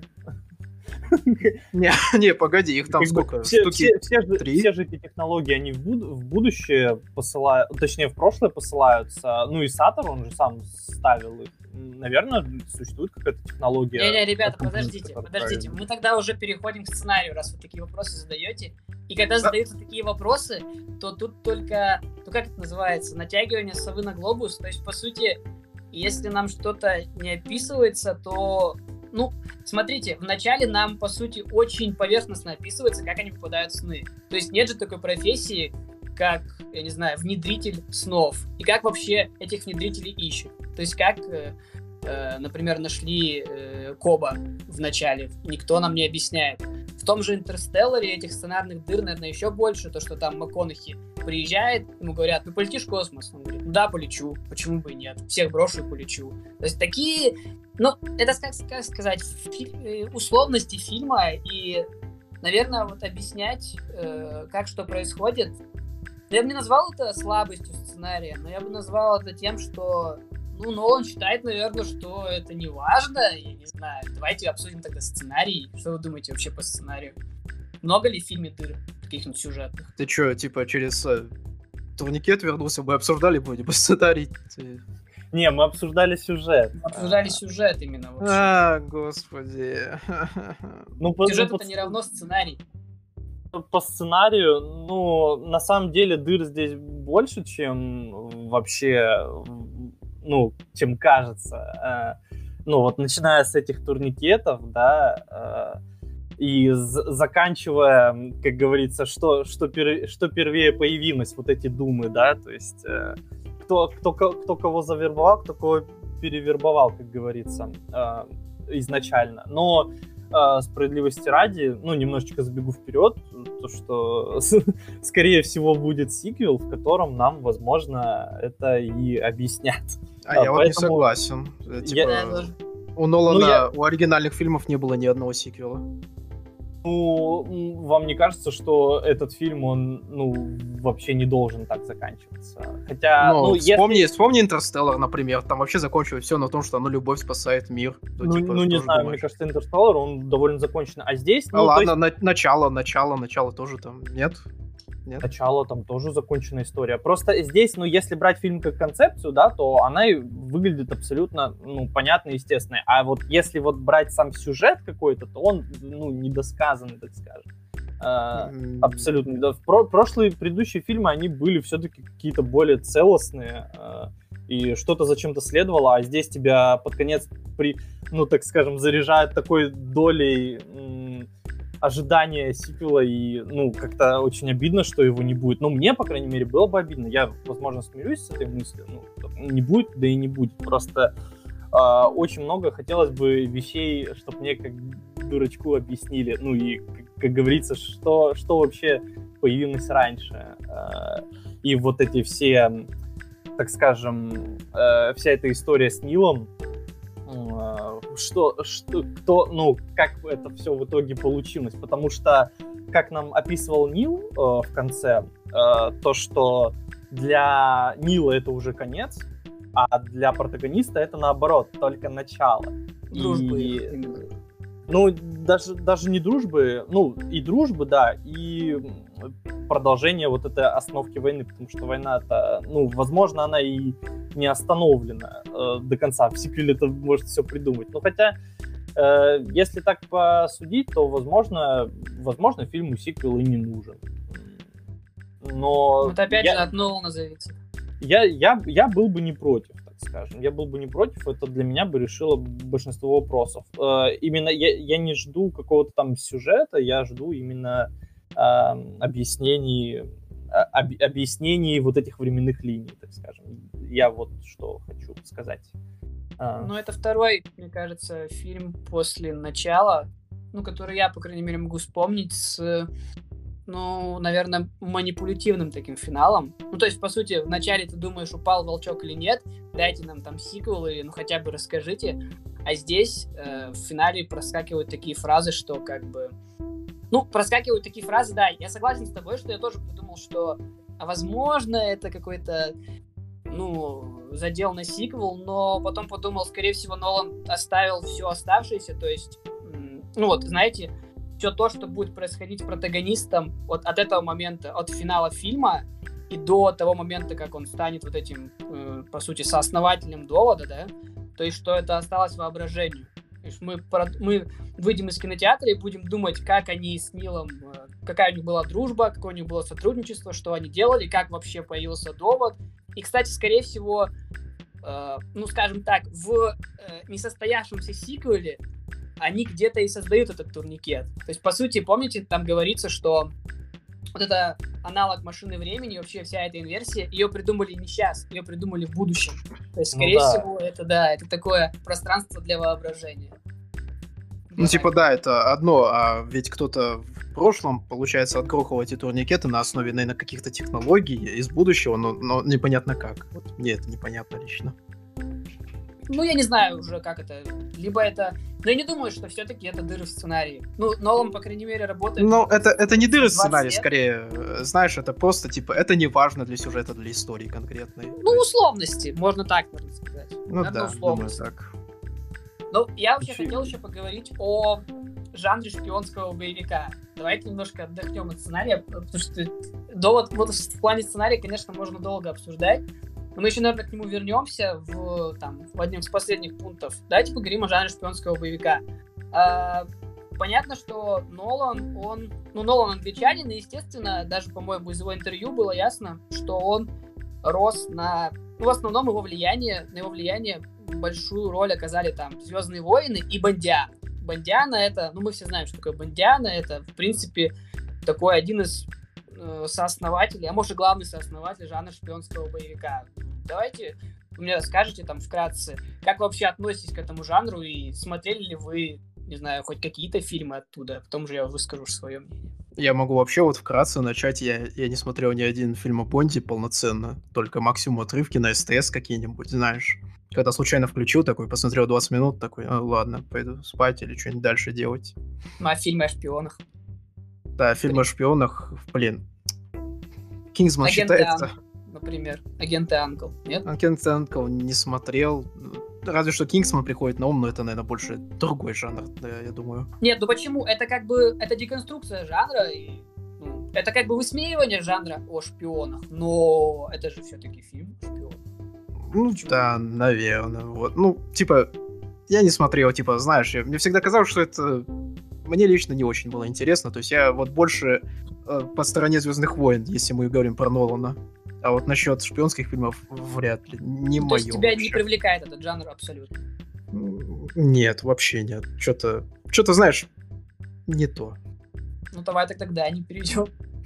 Не, не, погоди, их там Как бы сколько? все, Штуки все, все же, три? все же эти технологии, они в, буд- в будущее посылают, точнее, в прошлое посылаются. Ну, и Сатор, он же сам ставил их. Наверное, существует какая-то технология. Не-не, ребята, компьютера, подождите, которая подождите. правильно. Мы тогда уже переходим к сценарию, раз вы такие вопросы задаете. И когда задаются такие вопросы, то тут только, ну как это называется, натягивание совы на глобус. То есть, по сути, если нам что-то не описывается, то, ну, смотрите, вначале нам, по сути, очень поверхностно описывается, как они попадают в сны. То есть нет же такой профессии, как, я не знаю, внедритель снов. И как вообще этих внедрителей ищут. То есть как, э, э, например, нашли э, Коба в начале. Никто нам не объясняет. В том же «Интерстелларе» этих сценарных дыр, наверное, еще больше. То, что там МакКонахи приезжает, ему говорят, ну полетишь в космос. Он говорит, ну да, полечу. Почему бы и нет? Всех брошу и полечу. То есть такие, ну, это, как, как сказать, фи- условности фильма. И, наверное, вот объяснять, э, как что происходит. Я бы не назвал это слабостью сценария, но я бы назвал это тем, что, ну, Нолан считает, наверное, что это не важно. Я не знаю. Давайте обсудим тогда сценарий. Что вы думаете вообще по сценарию? Много ли в фильме дыр каких-нибудь сюжетных? Ты чё, типа, через э, турникет вернулся, мы обсуждали вроде бы сценарий. Ты- Не, мы обсуждали сюжет. Мы обсуждали А, сюжет именно вообще. А, господи. Ну, по, Сюжет ну, это по- не равно сценарий. по сценарию, ну, на самом деле дыр здесь больше, чем вообще, ну, чем кажется. Э, Ну, вот начиная с этих турникетов, да, э, и з- заканчивая, как говорится, что, что, пер- что первее появилось, вот эти думы, да, то есть э, кто, кто, ко- кто кого завербовал, кто кого перевербовал, как говорится, э, изначально. Но э, справедливости ради, ну, немножечко забегу вперед, то, что скорее всего будет сиквел, в котором нам, возможно, это и объяснят. А Да, я вот не поэтому согласен. Э, я- Типа, Да, тоже. у Нолана, Ну, я- у оригинальных фильмов не было ни одного сиквела. Ну, м, вам не кажется, что этот фильм, он, ну, вообще не должен так заканчиваться? Хотя, Ну, ну, если- вспомни, вспомни «Интерстеллар», например. Там вообще закончилось все на том, что оно любовь спасает мир. Ты, ну, типа, ну, не тоже знаю, думаешь. мне кажется, «Интерстеллар», он довольно закончен. А здесь, А ну, то ладно, есть, на- начало, начало, начало тоже там нет. Нет. начало там тоже законченная история. Просто здесь, ну, если брать фильм как концепцию, да, то она и выглядит абсолютно, ну, понятной и естественной. А вот если вот брать сам сюжет какой-то, то он, ну, недосказанный, так скажем. А, М, абсолютно. Да, в про- прошлые предыдущие фильмы, они были все-таки какие-то более целостные, э, и что-то зачем-то следовало, а здесь тебя под конец, при, ну, так скажем, заряжает такой долей м- ожидания сиквела, и, ну, как-то очень обидно, что его не будет. Ну, мне, по крайней мере, было бы обидно. Я, возможно, смирюсь с этой мыслью. Ну, не будет, да и не будет. Просто э, очень много хотелось бы вещей, чтобы мне как дурачку объяснили. Ну, и, как, как говорится, что, что вообще появилось раньше. Э, и вот эти все, так скажем, э, вся эта история с Нилом, что, что, кто, ну, как это все в итоге получилось, потому что, как нам описывал Нил э, в конце, э, то, что для Нила это уже конец, а для протагониста это наоборот, только начало. Дружбы. И, ну, даже, даже не дружбы, ну, и дружбы, да, и продолжение вот этой остановки войны, потому что война-то, ну, возможно, она и не остановлена э, до конца. В сиквеле-то может все придумать. Но хотя, э, если так посудить, то, возможно, возможно, фильму сиквел и не нужен. Но... Вот опять я, же от Нолана зависит. Я, я, я был бы не против, так скажем. Я был бы не против, это для меня бы решило большинство вопросов. Э, именно я, я не жду какого-то там сюжета, я жду именно э, объяснений, об, объяснений вот этих временных линий, так скажем. Я вот что хочу сказать. Ну, это второй, мне кажется, фильм после начала, ну, который я, по крайней мере, могу вспомнить с, ну, наверное, манипулятивным таким финалом. Ну, то есть, по сути, вначале ты думаешь, упал волчок или нет, дайте нам там сиквел или, ну, хотя бы расскажите. А здесь э, в финале проскакивают такие фразы, что как бы... Ну, проскакивают такие фразы, да, я согласен с тобой, что я тоже подумал, что, возможно, это какой-то, ну, задел на сиквел, но потом подумал, скорее всего, Нолан оставил все оставшееся, то есть, ну вот, знаете, все то, что будет происходить с протагонистом вот от этого момента, от финала фильма и до того момента, как он станет вот этим, э, по сути, сооснователем довода, да, то есть, что это осталось воображению. То есть мы, мы выйдем из кинотеатра и будем думать, как они с Нилом, какая у них была дружба, какое у них было сотрудничество, что они делали, как вообще появился довод. И, кстати, скорее всего, э, ну, скажем так, в э, несостоявшемся сиквеле они где-то и создают этот турникет. То есть, по сути, помните, там говорится, что вот это аналог машины времени, вообще вся эта инверсия, ее придумали не сейчас, ее придумали в будущем. То есть, скорее ну, да. всего, это, да, это такое пространство для воображения. Ну, типа, да, это одно, а ведь кто-то в прошлом, получается, отгрохал эти турникеты на основе, наверное, каких-то технологий из будущего, но, но непонятно как. Вот мне это непонятно лично. Ну, я не знаю уже, как это. Либо это... Но я не думаю, что все-таки это дыры в сценарии. Ну, Нолан, по крайней мере, работает... Ну, это, это не дыры в сценарии, лет. Скорее. Знаешь, это просто, типа, это не важно для сюжета, для истории конкретной. Ну, условности, можно так, можно сказать. Ну, наверное, да, думаю так. Ну, я вообще Чуть. хотел еще поговорить о жанре шпионского боевика. Давайте немножко отдохнем от сценария, потому что довод, вот в плане сценария, конечно, можно долго обсуждать. Но мы еще, наверное, к нему вернемся в, там, в одном из последних пунктов. Давайте поговорим о жанре шпионского боевика. А, понятно, что Нолан, он... Ну, Нолан англичанин, и, естественно, даже, по-моему, из его интервью было ясно, что он рос на... Ну, в основном его влияние, на его влияние большую роль оказали там «Звездные войны» и «Бондиана». «Бондиана» — это... Ну, мы все знаем, что такое «Бондиана». Это, в принципе, такой один из сооснователей, а может и главный сооснователь жанра шпионского боевика. Давайте вы мне расскажете там вкратце, как вы вообще относитесь к этому жанру и смотрели ли вы, не знаю, хоть какие-то фильмы оттуда, потом же я выскажу свое мнение. Я могу вообще вот вкратце начать. Я, я не смотрел ни один фильм о Бонде полноценно, только максимум отрывки на СТС какие-нибудь, знаешь. Когда случайно включил такой, посмотрел двадцать минут, такой, а, ладно, пойду спать или что-нибудь дальше делать. Ну, а фильмы о шпионах? Да, фильмы о шпионах, блин. Кингсман считается... Ан, например, Агенты Анкл, нет? Агенты Анкл не смотрел. Разве что Кингсман приходит на ум, но это, наверное, больше другой жанр, да, я думаю. Нет, ну почему? Это как бы, это деконструкция жанра, и, ну, это как бы высмеивание жанра о шпионах, но это же все-таки фильм о шпионах. Ну, почему? Да, наверное, вот. Ну, типа, я не смотрел, типа, знаешь, я, мне всегда казалось, что это... Мне лично не очень было интересно, то есть я вот больше э, по стороне «Звездных войн», если мы говорим про Нолана. А вот насчет шпионских фильмов вряд ли. Не Ну, то мое есть тебя вообще. не привлекает этот жанр абсолютно? М, Нет, вообще нет. Что-то, что-то, знаешь, не то. Ну, давай так тогда не перейдем.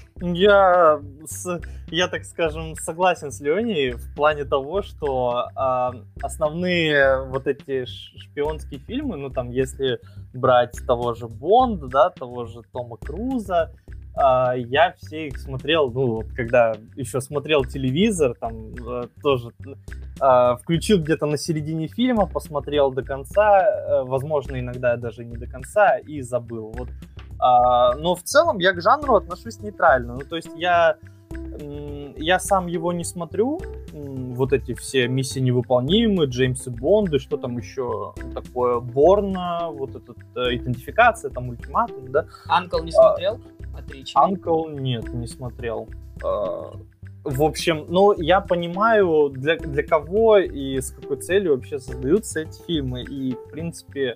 Я, с- я, так скажем, согласен с Леней в плане того, что а, основные вот эти ш- шпионские фильмы, ну там, если брать того же Бонда, да, того же Тома Круза, а, я все их смотрел, ну, вот когда еще смотрел телевизор, там э, тоже а, включил где-то на середине фильма, посмотрел до конца, э, возможно, иногда даже не до конца, и забыл. Вот. А, но в целом я к жанру отношусь нейтрально. Ну, то есть я, м, я сам его не смотрю. М, Вот эти все миссии невыполнимые, Джеймсы Бонды, что там еще такое, Борна, вот эта э, идентификация, там ультиматум, да. Анкл не А, смотрел? Отлично. Анкл нет, не смотрел. А, В общем, ну, я понимаю, для, для кого и с какой целью вообще создаются эти фильмы. И, в принципе,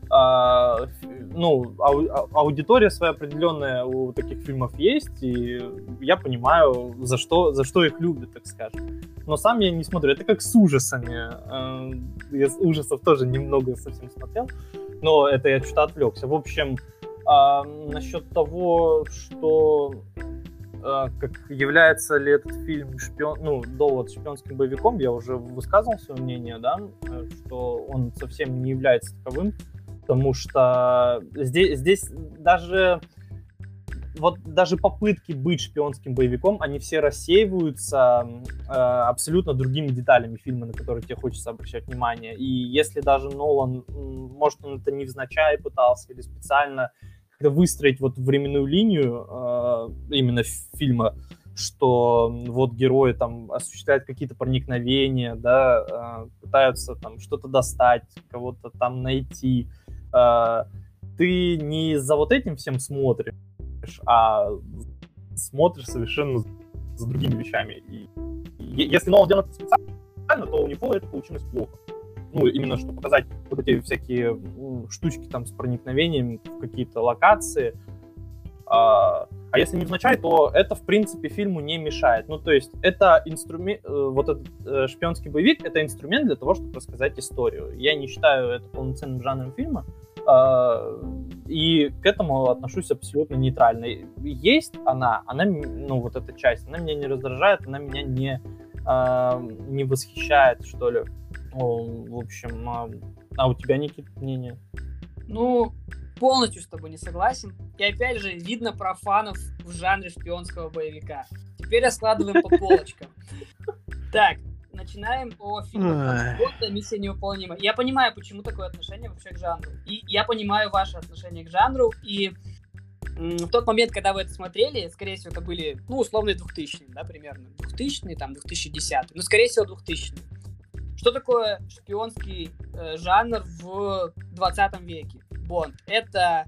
а, ф- ну, ау- ау- аудитория своя определенная у таких фильмов есть. И я понимаю, за что, за что их любят, так скажем. Но сам я не смотрю. Это как с ужасами. А, Я с ужасов тоже немного совсем смотрел. Но это я что-то отвлекся. В общем, а, насчет того, что а, как является ли этот фильм шпион, ну, довод шпионским боевиком, я уже высказывал свое мнение, да, э, что он совсем не является таковым, потому что здесь, здесь даже вот даже попытки быть шпионским боевиком, они все рассеиваются э, абсолютно другими деталями фильма, на которые тебе хочется обращать внимание. И если даже Нолан, м, может, он это невзначай пытался или специально как-то выстроить вот временную линию э, именно фильма, что вот герои там осуществляют какие-то проникновения, да, э, пытаются там что-то достать, кого-то там найти. Э, ты не за вот этим всем смотришь, а смотришь совершенно за другими вещами. И если Нолан делает это специально, то у него это получилось плохо. Ну, именно чтобы показать вот эти всякие штучки там с проникновением в какие-то локации. А, а если невзначай, то это, в принципе, фильму не мешает. Ну, то есть это инструмент, вот этот э, шпионский боевик, это инструмент для того, чтобы рассказать историю. Я не считаю это полноценным жанром фильма, э, и к этому отношусь абсолютно нейтрально. Есть она, она, ну, вот эта часть, она меня не раздражает, она меня не, э, не восхищает, что ли. О, в общем, а, а у тебя, Никит, мнение? Ну, полностью с тобой не согласен. И опять же, видно профанов в жанре шпионского боевика. Теперь раскладываем по полочкам. Так, начинаем о фильмах Бонда «Миссия невыполнима». Я понимаю, почему такое отношение вообще к жанру. И я понимаю ваше отношение к жанру. И м, в тот момент, когда вы это смотрели, скорее всего, это были, ну, условные двухтысячные, да, примерно. двухтысячные, там, две тысячи десятый. Ну, скорее всего, двухтысячные. Что такое шпионский э, жанр в двадцатом веке? Бонд. Это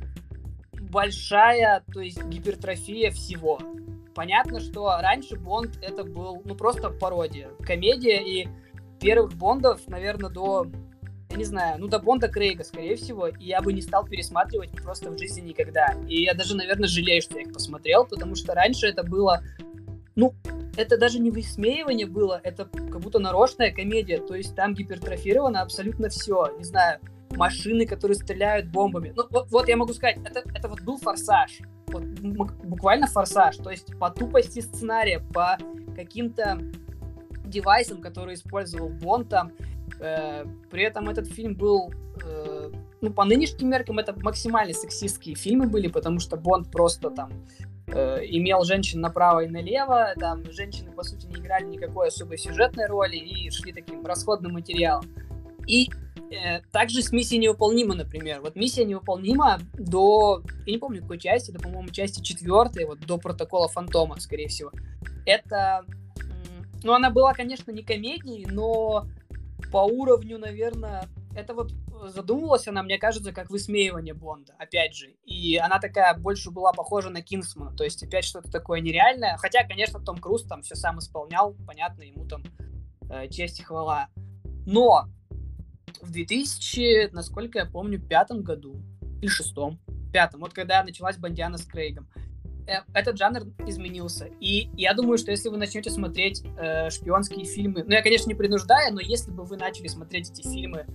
большая, то есть гипертрофия всего. Понятно, что раньше Бонд это был, ну, просто пародия, комедия, и первых Бондов, наверное, до, я не знаю, ну, до Бонда Крейга, скорее всего, и я бы не стал пересматривать просто в жизни никогда. И я даже, наверное, жалею, что я их посмотрел, потому что раньше это было, ну, это даже не высмеивание было, это как будто нарочная комедия, то есть там гипертрофировано абсолютно все, не знаю, машины, которые стреляют бомбами. Ну, вот, вот я могу сказать, это, это вот был «Форсаж», вот, м- буквально «Форсаж», то есть по тупости сценария, по каким-то девайсам, которые использовал Бонд там, э, при этом этот фильм был, э, ну, по нынешним меркам, это максимально сексистские фильмы были, потому что Бонд просто там имел женщин направо и налево, там женщины, по сути, не играли никакой особой сюжетной роли и шли таким расходным материалом. И э, также с «Миссией невыполнима», например. Вот «Миссия невыполнима» до, я не помню, какой части, до, по-моему, части четвертой, вот до «Протокола Фантома», скорее всего. Это, м, ну, она была, конечно, не комедией, но по уровню, наверное, это вот задумывалась она, мне кажется, как высмеивание Бонда, опять же. И она такая больше была похожа на Кингсмана, то есть опять что-то такое нереальное. Хотя, конечно, Том Круз там все сам исполнял, понятно, ему там э, честь и хвала. Но в две тысячи, насколько я помню, пятом году, или шестом, пятом, вот когда началась Бондиана с Крейгом, этот жанр изменился. И я думаю, что если вы начнете смотреть э, шпионские фильмы, ну, я, конечно, не принуждаю, но если бы вы начали смотреть эти фильмы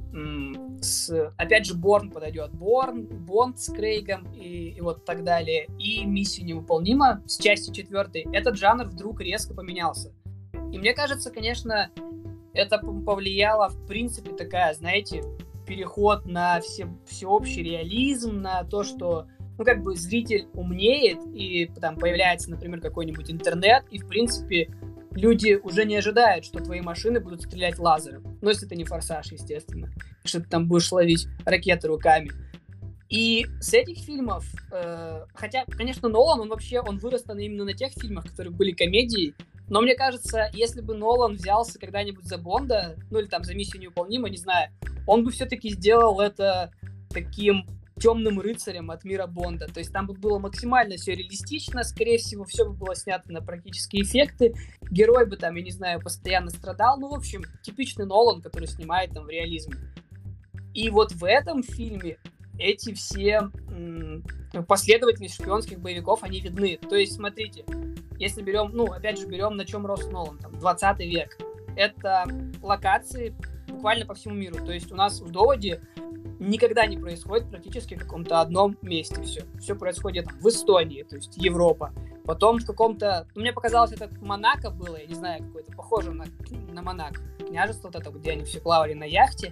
м- с, опять же, Борн подойдет, Борн, Бонд с Крейгом и, и вот так далее, и Миссия невыполнима с части четвертой, этот жанр вдруг резко поменялся. И мне кажется, конечно, это повлияло, в принципе, такая, знаете, переход на все, всеобщий реализм, на то, что ну, как бы зритель умнеет, и там появляется, например, какой-нибудь интернет, и, в принципе, люди уже не ожидают, что твои машины будут стрелять лазером. Ну, если это не «Форсаж», естественно, что ты там будешь ловить ракеты руками. И с этих фильмов, э, хотя, конечно, Нолан, он вообще, он вырос именно на тех фильмах, которые были комедией, но мне кажется, если бы Нолан взялся когда-нибудь за Бонда, ну, или там за «Миссию невыполнима», не знаю, он бы все-таки сделал это таким темным рыцарем от мира Бонда. То есть там бы было максимально все реалистично, скорее всего, все бы было снято на практические эффекты. Герой бы там, я не знаю, постоянно страдал. Ну, в общем, типичный Нолан, который снимает там в реализме. И вот в этом фильме эти все м- последовательности шпионских боевиков, они видны. То есть, смотрите, если берем, ну, опять же, берем, на чем рос Нолан, там, двадцатый век. Это локации буквально по всему миру. То есть у нас в «Доводе» никогда не происходит практически в каком-то одном месте все. Все происходит в Эстонии, то есть Европа. Потом в каком-то... Ну, мне показалось, это Монако было, я не знаю, какое-то похоже на, на Монако. Княжество вот это, где они все плавали на яхте.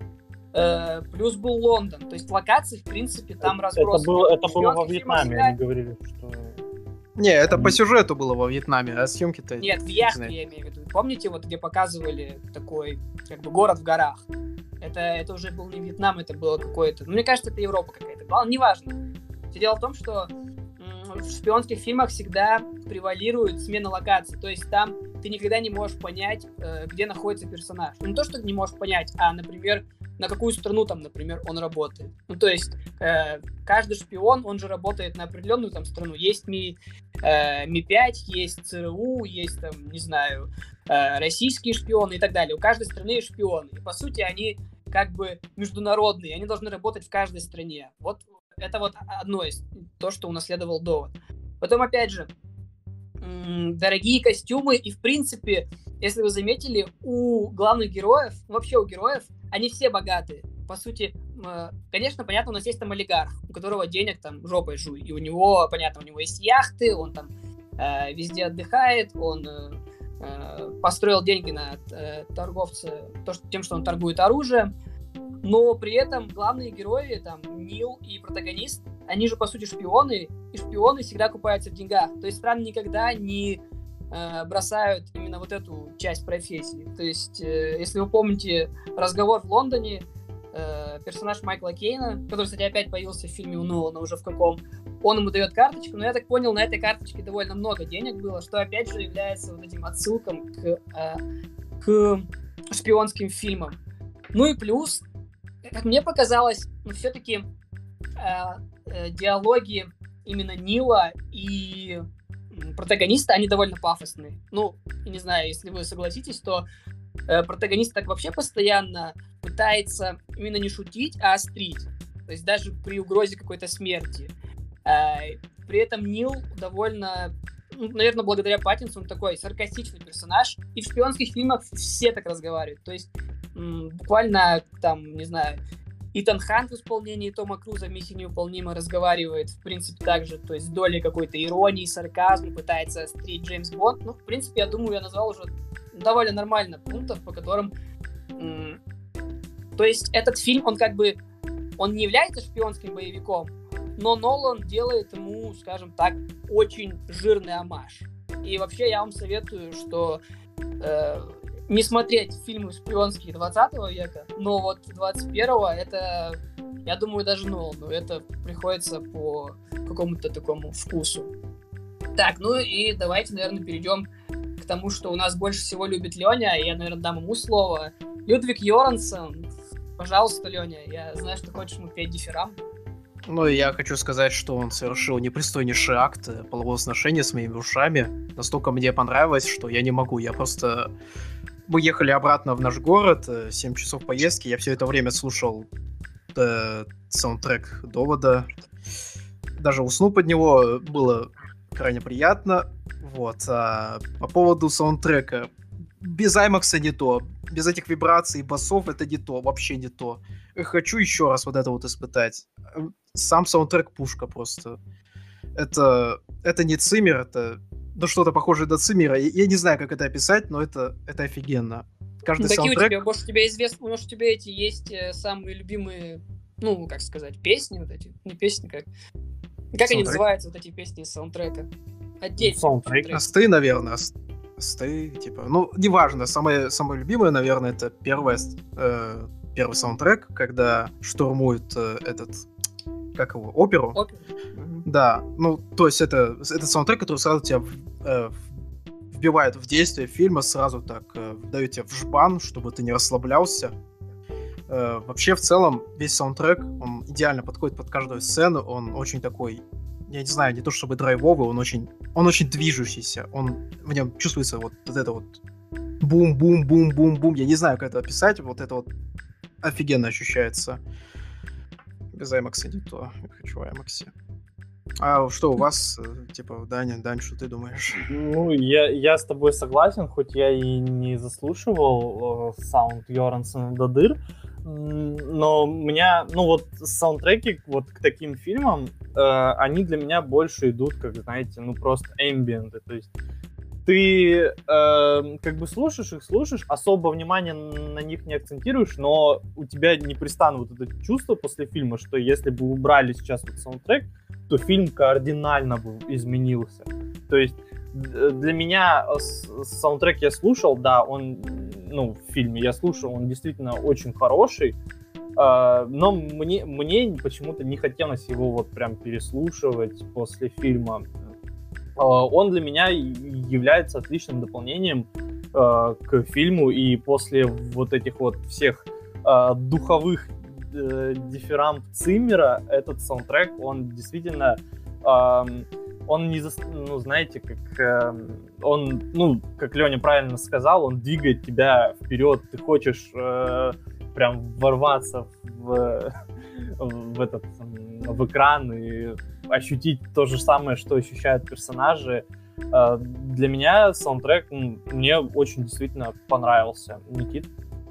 Э, плюс был Лондон. То есть локации, в принципе, там разбросаны. Это было, это было во Вьетнаме, они говорили, что... Не, это по сюжету было во Вьетнаме, а съемки-то... Нет, в яхте, я имею в виду. Помните, вот где показывали такой, как бы, город в горах? Это, это уже был не Вьетнам, это было какое-то... Ну, мне кажется, это Европа какая-то. Главное, неважно. Все дело в том, что м- в шпионских фильмах всегда превалирует смена локаций. То есть там ты никогда не можешь понять, э, где находится персонаж. Ну, не то, что ты не можешь понять, а, например, на какую страну там, например, он работает. Ну, то есть э, каждый шпион, он же работает на определенную там страну. Есть Ми, э, Ми пять, есть ЦРУ, есть там, не знаю, э, российские шпионы и так далее. У каждой страны есть шпионы. И, по сути, они как бы международные, они должны работать в каждой стране. Вот это вот одно из то, что унаследовал Довод. Потом, опять же, м- дорогие костюмы, и, в принципе, если вы заметили, у главных героев, вообще у героев, они все богатые. По сути, э, конечно, понятно, у нас есть там олигарх, у которого денег там жопой жуй, и у него, понятно, у него есть яхты, он там э, везде отдыхает, он э, э, построил деньги на э, торговца то, что, тем, что он торгует оружием, но при этом главные герои, там, Нил и протагонист, они же, по сути, шпионы, и шпионы всегда купаются в деньгах. То есть страны никогда не э, бросают именно вот эту часть профессии. То есть, э, если вы помните разговор в Лондоне, э, персонаж Майкла Кейна, который, кстати, опять появился в фильме у Нолана, уже в каком, он ему дает карточку, но я так понял, на этой карточке довольно много денег было, что, опять же, является вот этим отсылком к, э, к шпионским фильмам. Ну и плюс, как мне показалось, ну, все-таки э, э, диалоги именно Нила и протагониста, они довольно пафосные. Ну, не знаю, если вы согласитесь, то э, протагонист так вообще постоянно пытается именно не шутить, а острить. То есть даже при угрозе какой-то смерти. Э, при этом Нил довольно, ну, наверное, благодаря Паттинсону, такой саркастичный персонаж. И в шпионских фильмах все так разговаривают. То есть м- буквально там, не знаю, Итан Хант в исполнении Тома Круза в «Миссии невыполнима» разговаривает, в принципе, так же, то есть с долей какой-то иронии, сарказма, пытается острить Джеймс Бонд. Ну, в принципе, я думаю, я назвал уже довольно нормально пунктов, по которым... М- то есть этот фильм, он как бы... Он не является шпионским боевиком, но Нолан делает ему, скажем так, очень жирный оммаж. И вообще я вам советую, что... Э- не смотреть фильмы шпионские двадцатого века, но вот двадцать первого это, я думаю, даже Нолану это приходится по какому-то такому вкусу. Так, ну и давайте, наверное, перейдем к тому, что у нас больше всего любит Леня, и я, наверное, дам ему слово. Людвиг Йорансон, пожалуйста, Леня, я знаю, что ты хочешь ему петь дифирам. Ну, я хочу сказать, что он совершил непристойнейший акт полового сношения с моими ушами. Настолько мне понравилось, что я не могу. Я просто... Мы ехали обратно в наш город, семь часов поездки. Я все это время слушал э, саундтрек Довода. даже уснул под него, было крайне приятно. Вот. А по поводу саундтрека. Без аймакса не то. Без этих вибраций и басов это не то. Вообще не то. Хочу еще раз вот это вот испытать. Сам саундтрек пушка просто. Это, это не Циммер, это ну, что-то похожее на Циммера. Я, я не знаю, как это описать, но это, это офигенно. Каждый ну, какие саундтрек... у тебя, может, у тебя известно, может, у тебя эти есть э, самые любимые, ну, как сказать, песни вот эти, не песни, как... Как они называются, вот эти песни из саундтрека? Отдельно. Саундтрек. Осты, наверное. Осты, типа... Ну, неважно. Самое, самое любимое, наверное, это первое, э, первый саундтрек, когда штурмуют э, этот... Как его? Оперу? Опера. Да. Ну, то есть это, это саундтрек, который сразу тебя э, вбивает в действие фильма, сразу так э, дает тебе в жбан, чтобы ты не расслаблялся. Э, вообще, в целом, весь саундтрек, он идеально подходит под каждую сцену, он очень такой, я не знаю, не то чтобы драйвовый, он очень, он очень движущийся, он, в нем чувствуется вот, вот это вот бум-бум-бум-бум-бум, я не знаю, как это описать, вот это вот офигенно ощущается. Без аймакса не то, я хочу в аймаксе. А что у вас, типа, Даня, Дань, что ты думаешь? Ну, я, я с тобой согласен, хоть я и не заслушивал саунд Йорансона до дыр, но у меня, ну вот саундтреки вот к таким фильмам, э, они для меня больше идут, как, знаете, ну просто эмбиенты, то есть ты э, как бы слушаешь их, слушаешь, особо внимания на них не акцентируешь, но у тебя непрестанно вот это чувство после фильма, что если бы убрали сейчас вот саундтрек, то фильм кардинально бы изменился. То есть для меня саундтрек я слушал, да, он, ну, в фильме я слушал, он действительно очень хороший, но мне, мне почему-то не хотелось его вот прям переслушивать после фильма. Он для меня является отличным дополнением к фильму, и после вот этих вот всех духовых дифирамб Циммера этот саундтрек, он действительно, он не, ну, знаете, как он, ну, как Леня правильно сказал, он двигает тебя вперед, ты хочешь прям ворваться в, в этот, в экран и ощутить то же самое, что ощущают персонажи. Для меня саундтрек мне очень действительно понравился. Никит?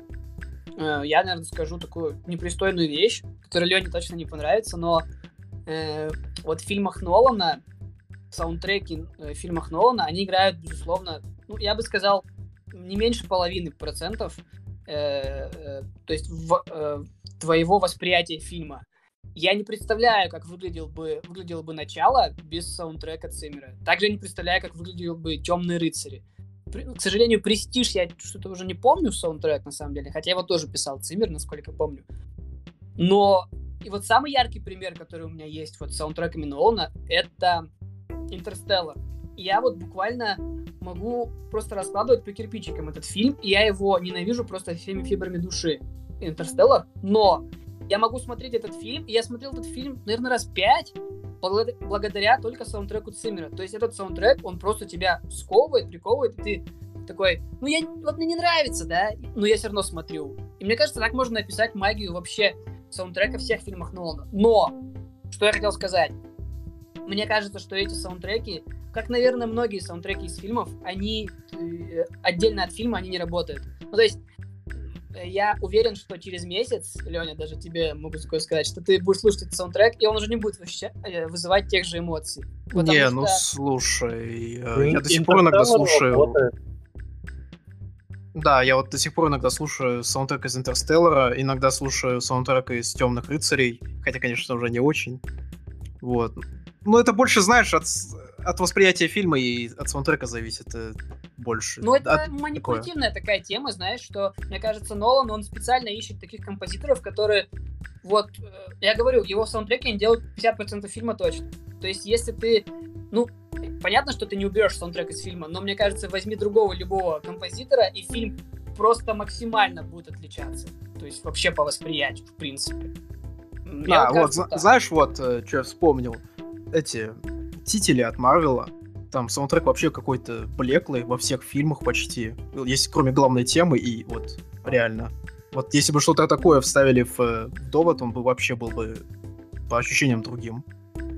Я, наверное, скажу такую непристойную вещь, которая Лене точно не понравится, но э, вот в фильмах Нолана, саундтреки в фильмах Нолана, они играют, безусловно, ну, я бы сказал, не меньше половины процентов, э, э, то есть в, э, твоего восприятия фильма. Я не представляю, как выглядел бы, выглядело бы начало без саундтрека Циммера. Также я не представляю, как выглядел бы «Темные рыцари». К сожалению, «Престиж» я что-то уже не помню саундтрек, на самом деле, хотя его тоже писал Циммер, насколько помню. Но и вот самый яркий пример, который у меня есть вот с саундтреками Нолана, это «Интерстеллар». Я вот буквально могу просто раскладывать по кирпичикам этот фильм, и я его ненавижу просто всеми фибрами души. «Интерстеллар», но я могу смотреть этот фильм, и я смотрел этот фильм, наверное, раз пять, благодаря только саундтреку Циммера. То есть этот саундтрек, он просто тебя сковывает, приковывает, и ты такой, ну, я, вот мне не нравится, да, но я все равно смотрю. И мне кажется, так можно описать магию вообще саундтрека всех фильмах Нолана. Но, что я хотел сказать, мне кажется, что эти саундтреки, как, наверное, многие саундтреки из фильмов, они э, отдельно от фильма, они не работают. Ну, то есть, я уверен, что через месяц, Леня, даже тебе могу такое сказать, что ты будешь слушать этот саундтрек, и он уже не будет вызывать тех же эмоций. Не, что... ну слушай, я до сих пор иногда слушаю... Работает. Да, я вот до сих пор иногда слушаю саундтрек из «Интерстеллара», иногда слушаю саундтрек из «Темных рыцарей», хотя, конечно, уже не очень. Вот. Ну, это больше, знаешь, от, от восприятия фильма и от саундтрека зависит больше. Ну, это от... манипулятивная такое. такая тема, знаешь, что, мне кажется, Нолан, он специально ищет таких композиторов, которые, вот, я говорю, его саундтреки они делают пятьдесят процентов фильма точно. То есть, если ты, ну, понятно, что ты не уберешь саундтрек из фильма, но, мне кажется, возьми другого любого композитора, и фильм просто максимально будет отличаться. То есть, вообще по восприятию, в принципе. Да, вот, кажется, вот знаешь, вот, что я вспомнил, эти титили от Марвела, там саундтрек вообще какой-то блеклый во всех фильмах почти, если кроме главной темы, и вот реально. Вот если бы что-то такое вставили в, в довод, он бы вообще был бы по ощущениям другим.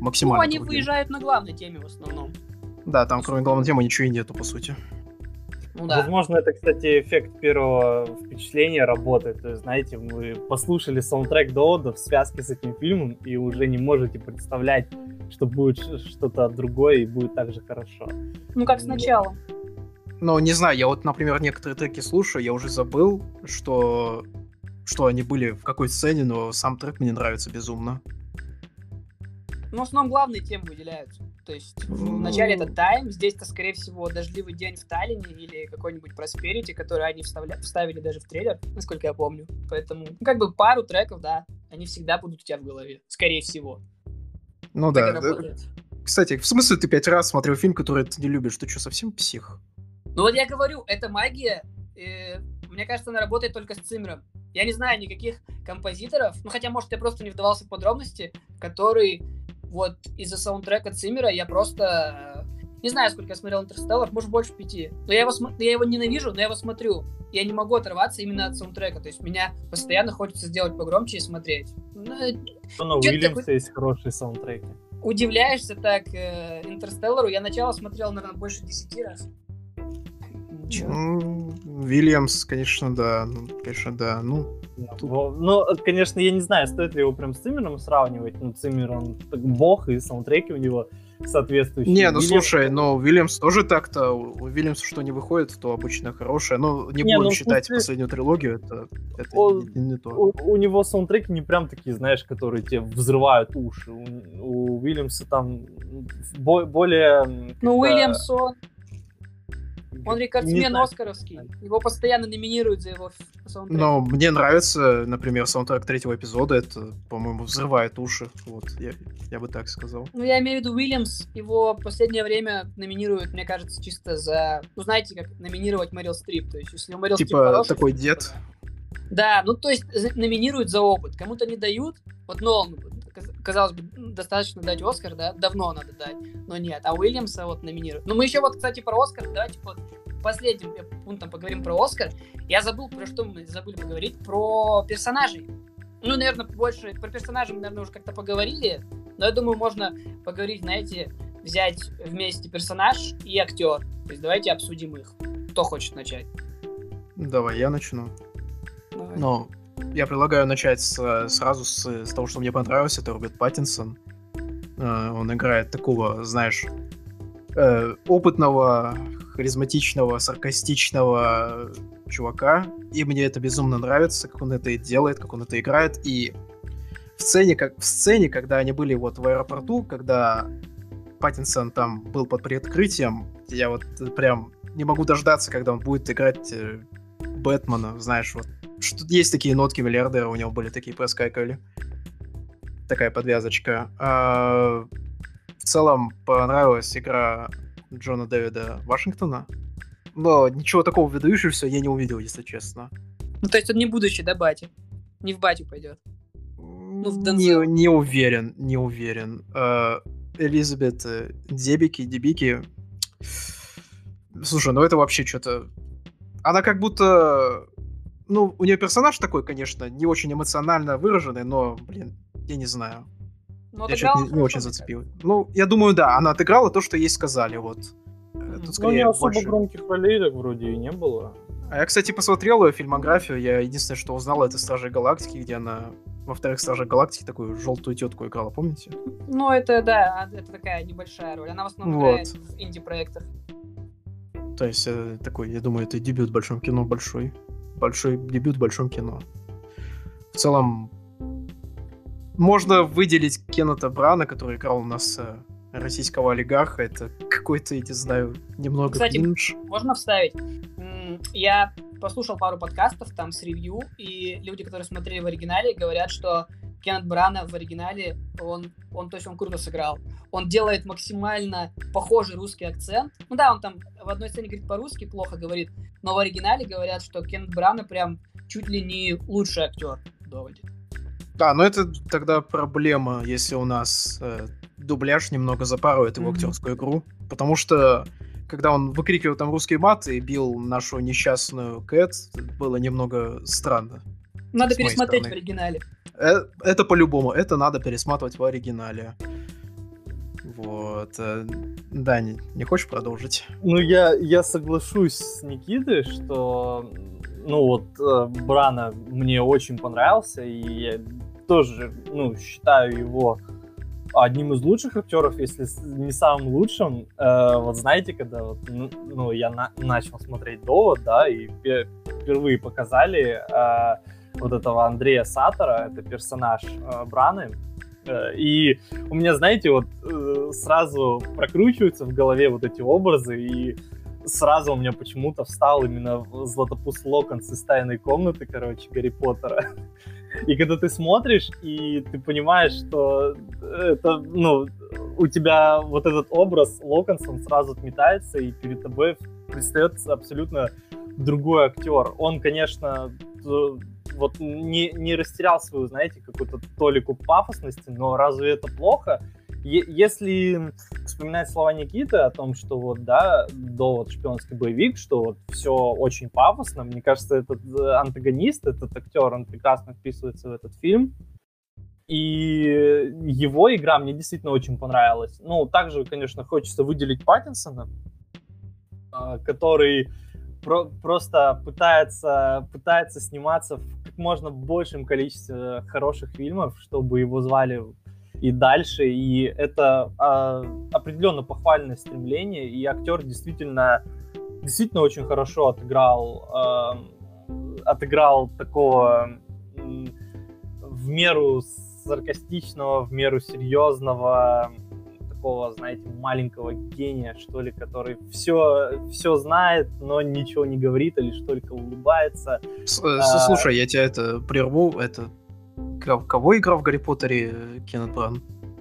Ну, максимально они другим. выезжают на главной теме в основном. Да, там кроме главной темы ничего и нету, по сути. Ну да. Возможно, это, кстати, эффект первого впечатления работает. То есть, знаете, вы послушали саундтрек до Ода в связке с этим фильмом и уже не можете представлять, что будет ш- что-то другое и будет так же хорошо. Ну, как сначала. Но не знаю, я вот, например, некоторые треки слушаю, я уже забыл, что, что они были в какой сцене, но сам трек мне нравится безумно. Ну, в основном главные темы выделяются. То есть в Ну. начале это Time, здесь-то, скорее всего, дождливый день в Таллине или какой-нибудь Prosperity, который они вставля... вставили даже в трейлер, насколько я помню. Поэтому, ну, как бы пару треков, да, они всегда будут у тебя в голове, скорее всего. Ну Так и да. работает. Кстати, в смысле ты пять раз смотрел фильм, который ты не любишь? Ты что, совсем псих? Ну вот я говорю, это магия, э, мне кажется, она работает только с Циммером. Я не знаю никаких композиторов, ну хотя, может, я просто не вдавался в подробности, который вот из-за саундтрека Циммера я просто... э, Не знаю, сколько я смотрел «Интерстеллар», может, больше пяти. Но я его, см- я его ненавижу, но я его смотрю. Я не могу оторваться именно от саундтрека. То есть меня постоянно хочется сделать погромче и смотреть. Ну, Но у Чё ты Уильямса такой- есть хорошие саундтреки. удивляешься так э, «Интерстеллару». Я начало смотрел, наверное, больше десяти раз. Чё? М, Вильямс, конечно, да. Ну, конечно, да. Ну, Тут- Во- Ну, конечно, я не знаю, стоит ли его прям с Циммером сравнивать. Ну, Циммер, он так бог, и саундтреки у него соответствующие. не, ну Вильямс- слушай, но Вильямс тоже так-то. У Вильямса что не выходит, то обычно хорошее. Ну, не, Не, буду ну, в считать смысле- последнюю трилогию, это, это Он- не, не то. У, у него саундтреки не прям такие, знаешь, которые тебе взрывают уши. У, у Уильямса там бо- более... м, Ну, как-то- Уильямсон, он не рекордсмен знаю. оскаровский. Его постоянно номинируют за его ф- саундтрек. Но мне нравится, например, саундтрек третьего эпизода. Это, по-моему, взрывает уши. Вот, я, я бы так сказал. Ну, я имею в виду Уильямс, его в последнее время номинируют, мне кажется, чисто за... Ну, знаете, как номинировать Мэрил Стрип. То есть, если у Мэрил Стрип Типа хороший такой фильм, дед. то да. Да, ну, то есть, за- номинируют за опыт. Кому-то не дают. Вот Нолану, каз- казалось бы, достаточно дать Оскар, да? Давно надо дать. Но нет, а Уильямса вот номинируют. Ну, мы еще вот, кстати, про Оскар, давайте вот последним пунктом поговорим про Оскар. Я забыл, про что мы забыли поговорить. Про персонажей. Ну, наверное, больше про персонажей мы, наверное, уже как-то поговорили. Но я думаю, можно поговорить, знаете, взять вместе персонаж и актер. То есть давайте обсудим их. Кто хочет начать? Давай, я начну. Давай. Но я предлагаю начать с- сразу с, с того, что мне понравилось. Это Роберт Паттинсон. Э, Он играет такого, знаешь, э, опытного, харизматичного, саркастичного чувака. И мне это безумно нравится, как он это и делает, как он это играет. И в сцене, как, в сцене, когда они были вот в аэропорту, когда Паттинсон там был под приоткрытием, я вот прям не могу дождаться, когда он будет играть э, Бэтмена, знаешь, вот. Что есть такие нотки миллиардера, у него были такие проскакивали. Такая подвязочка. А, в целом понравилась игра Джона Дэвида Вашингтона. Но ничего такого выдающегося я не увидел, если честно. Ну, то есть он не будущий, да, Бати? Не в Батю пойдет. в не, Дензел. не уверен, не уверен. А, Элизабет э, Дебики, Дебики. Слушай, ну это вообще что-то... Она как будто... Ну, у нее персонаж такой, конечно, не очень эмоционально выраженный, но, блин, я не знаю. Но Я отыграл что-то он не, не хорошо, очень мне зацепил. Ну, я думаю, да, она отыграла то, что ей сказали, вот. Э, Мгм. Тут Ну, скорее не особо больше. громких ролей так вроде и не было. А я, кстати, посмотрел ее фильмографию, я единственное, что узнал, это «Стражи Галактики», где она во вторых «Стражах Галактики» такую желтую тетку играла, помните? кажется. Ну, это, да, это такая небольшая роль. Она в основном Вот. играет в инди-проектах. То есть, э, такой, я думаю, это дебют в большом кино большой. Большой дебют в большом кино. В целом, можно выделить Кеннета Брана, который играл у нас э, российского олигарха. Это какой-то, я не знаю, немного Кстати, кринж. Можно вставить? М, Я послушал пару подкастов там с ревью, и люди, которые смотрели в оригинале, говорят, что Кеннет Брана в оригинале, он, он, то есть он круто сыграл. Он делает максимально похожий русский акцент. Ну да, он там в одной сцене говорит по-русски, плохо говорит, но в оригинале говорят, что Кеннет Брана прям чуть ли не лучший актер в доводе. Да, но это тогда проблема, если у нас э, дубляж немного запарывает его Мгм. актерскую игру. Потому что, когда он выкрикивал там русские маты и бил нашу несчастную Кэт, было немного странно. Надо С моей пересмотреть в стороны. оригинале. Э, Это по-любому, это надо пересматривать в оригинале. Вот, э, Дани, не хочешь продолжить? Ну, я, я соглашусь с Никитой, что, ну, вот, э, Брана мне очень понравился, и я тоже, ну, считаю его одним из лучших актеров, если не самым лучшим. Э, вот знаете, когда вот, ну, ну, я на- начал смотреть «Довод», да, и пе- впервые показали э, вот этого Андрея Саттера, это персонаж э, Браны, э, и у меня, знаете, вот э, сразу прокручиваются в голове вот эти образы, и сразу у меня почему-то встал именно Златопуст Локонс из «Тайной комнаты», короче, Гарри Поттера. И когда ты смотришь, и ты понимаешь, что это, ну, у тебя вот этот образ Локонса, он сразу отметается, и перед тобой предстает абсолютно другой актер. Он, конечно, вот не, не растерял свою, знаете, какую-то толику пафосности, но разве это плохо? Е- если вспоминать слова Никиты о том, что вот, да, «Довод» шпионский боевик, что вот все очень пафосно, мне кажется, этот антагонист, этот актер, он прекрасно вписывается в этот фильм, и его игра мне действительно очень понравилась. Ну, также, конечно, хочется выделить Паттинсона, который про- просто пытается, пытается сниматься в как можно большем количестве хороших фильмов, чтобы его звали и дальше, и это а, определенно похвальное стремление, и актер действительно, действительно очень хорошо отыграл, а, отыграл такого м, в меру саркастичного, в меру серьезного, такого, знаете, маленького гения, что ли, который все, все знает, но ничего не говорит, а лишь только улыбается. С- А, с- Слушай, я тебя это прерву, это... Кого- Кого играл в Гарри Поттере э, Кеннет Бран?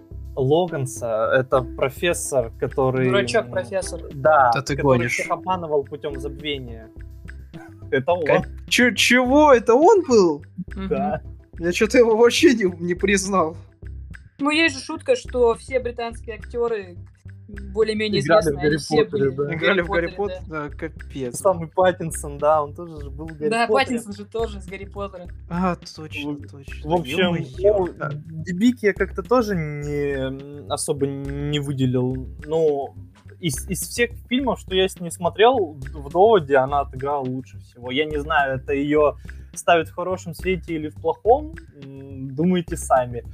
Локонса, это профессор, который... Дурачок-профессор. Да, Да ты который гонишь. всех обманывал путем забвения. Это он, Ка- Чё- Чего? Это он был? Мгм. да. Я что-то его вообще не, не признал. Ну, есть же шутка, что все британские актеры более-менее Играли в известные, Гарри они все Поттере, были да. в Играли в Гарри Поттере, Поттер? Да, капец. Самый Паттинсон, да, он тоже же был в Гарри Да, Поттере. Паттинсон же тоже из Гарри Поттера. А, точно, В- точно. В общем, Ё-моё. ну, Дебики я как-то тоже не особо не выделил. Ну, из, из всех фильмов, что я с ней смотрел, в «Доводе» она отыграла лучше всего. Я не знаю, это ее ставит в хорошем свете или в плохом, м, думайте сами.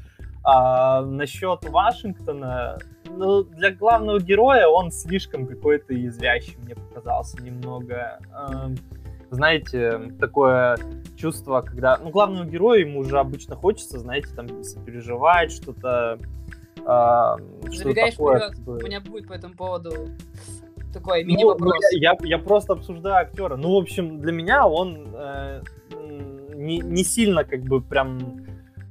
А насчет Вашингтона, ну, для главного героя он слишком какой-то язвящий, мне показался немного. Эм, знаете, такое чувство, когда... Ну, главному герою ему уже обычно хочется, знаете, там, сопереживать, что-то... э, что-то Забегаешь такое, вперед, как бы. у меня будет по этому поводу такой Ну, мини-вопрос. ну, я, я просто обсуждаю актера. Ну, в общем, для меня он э, м, не, не сильно, как бы, прям...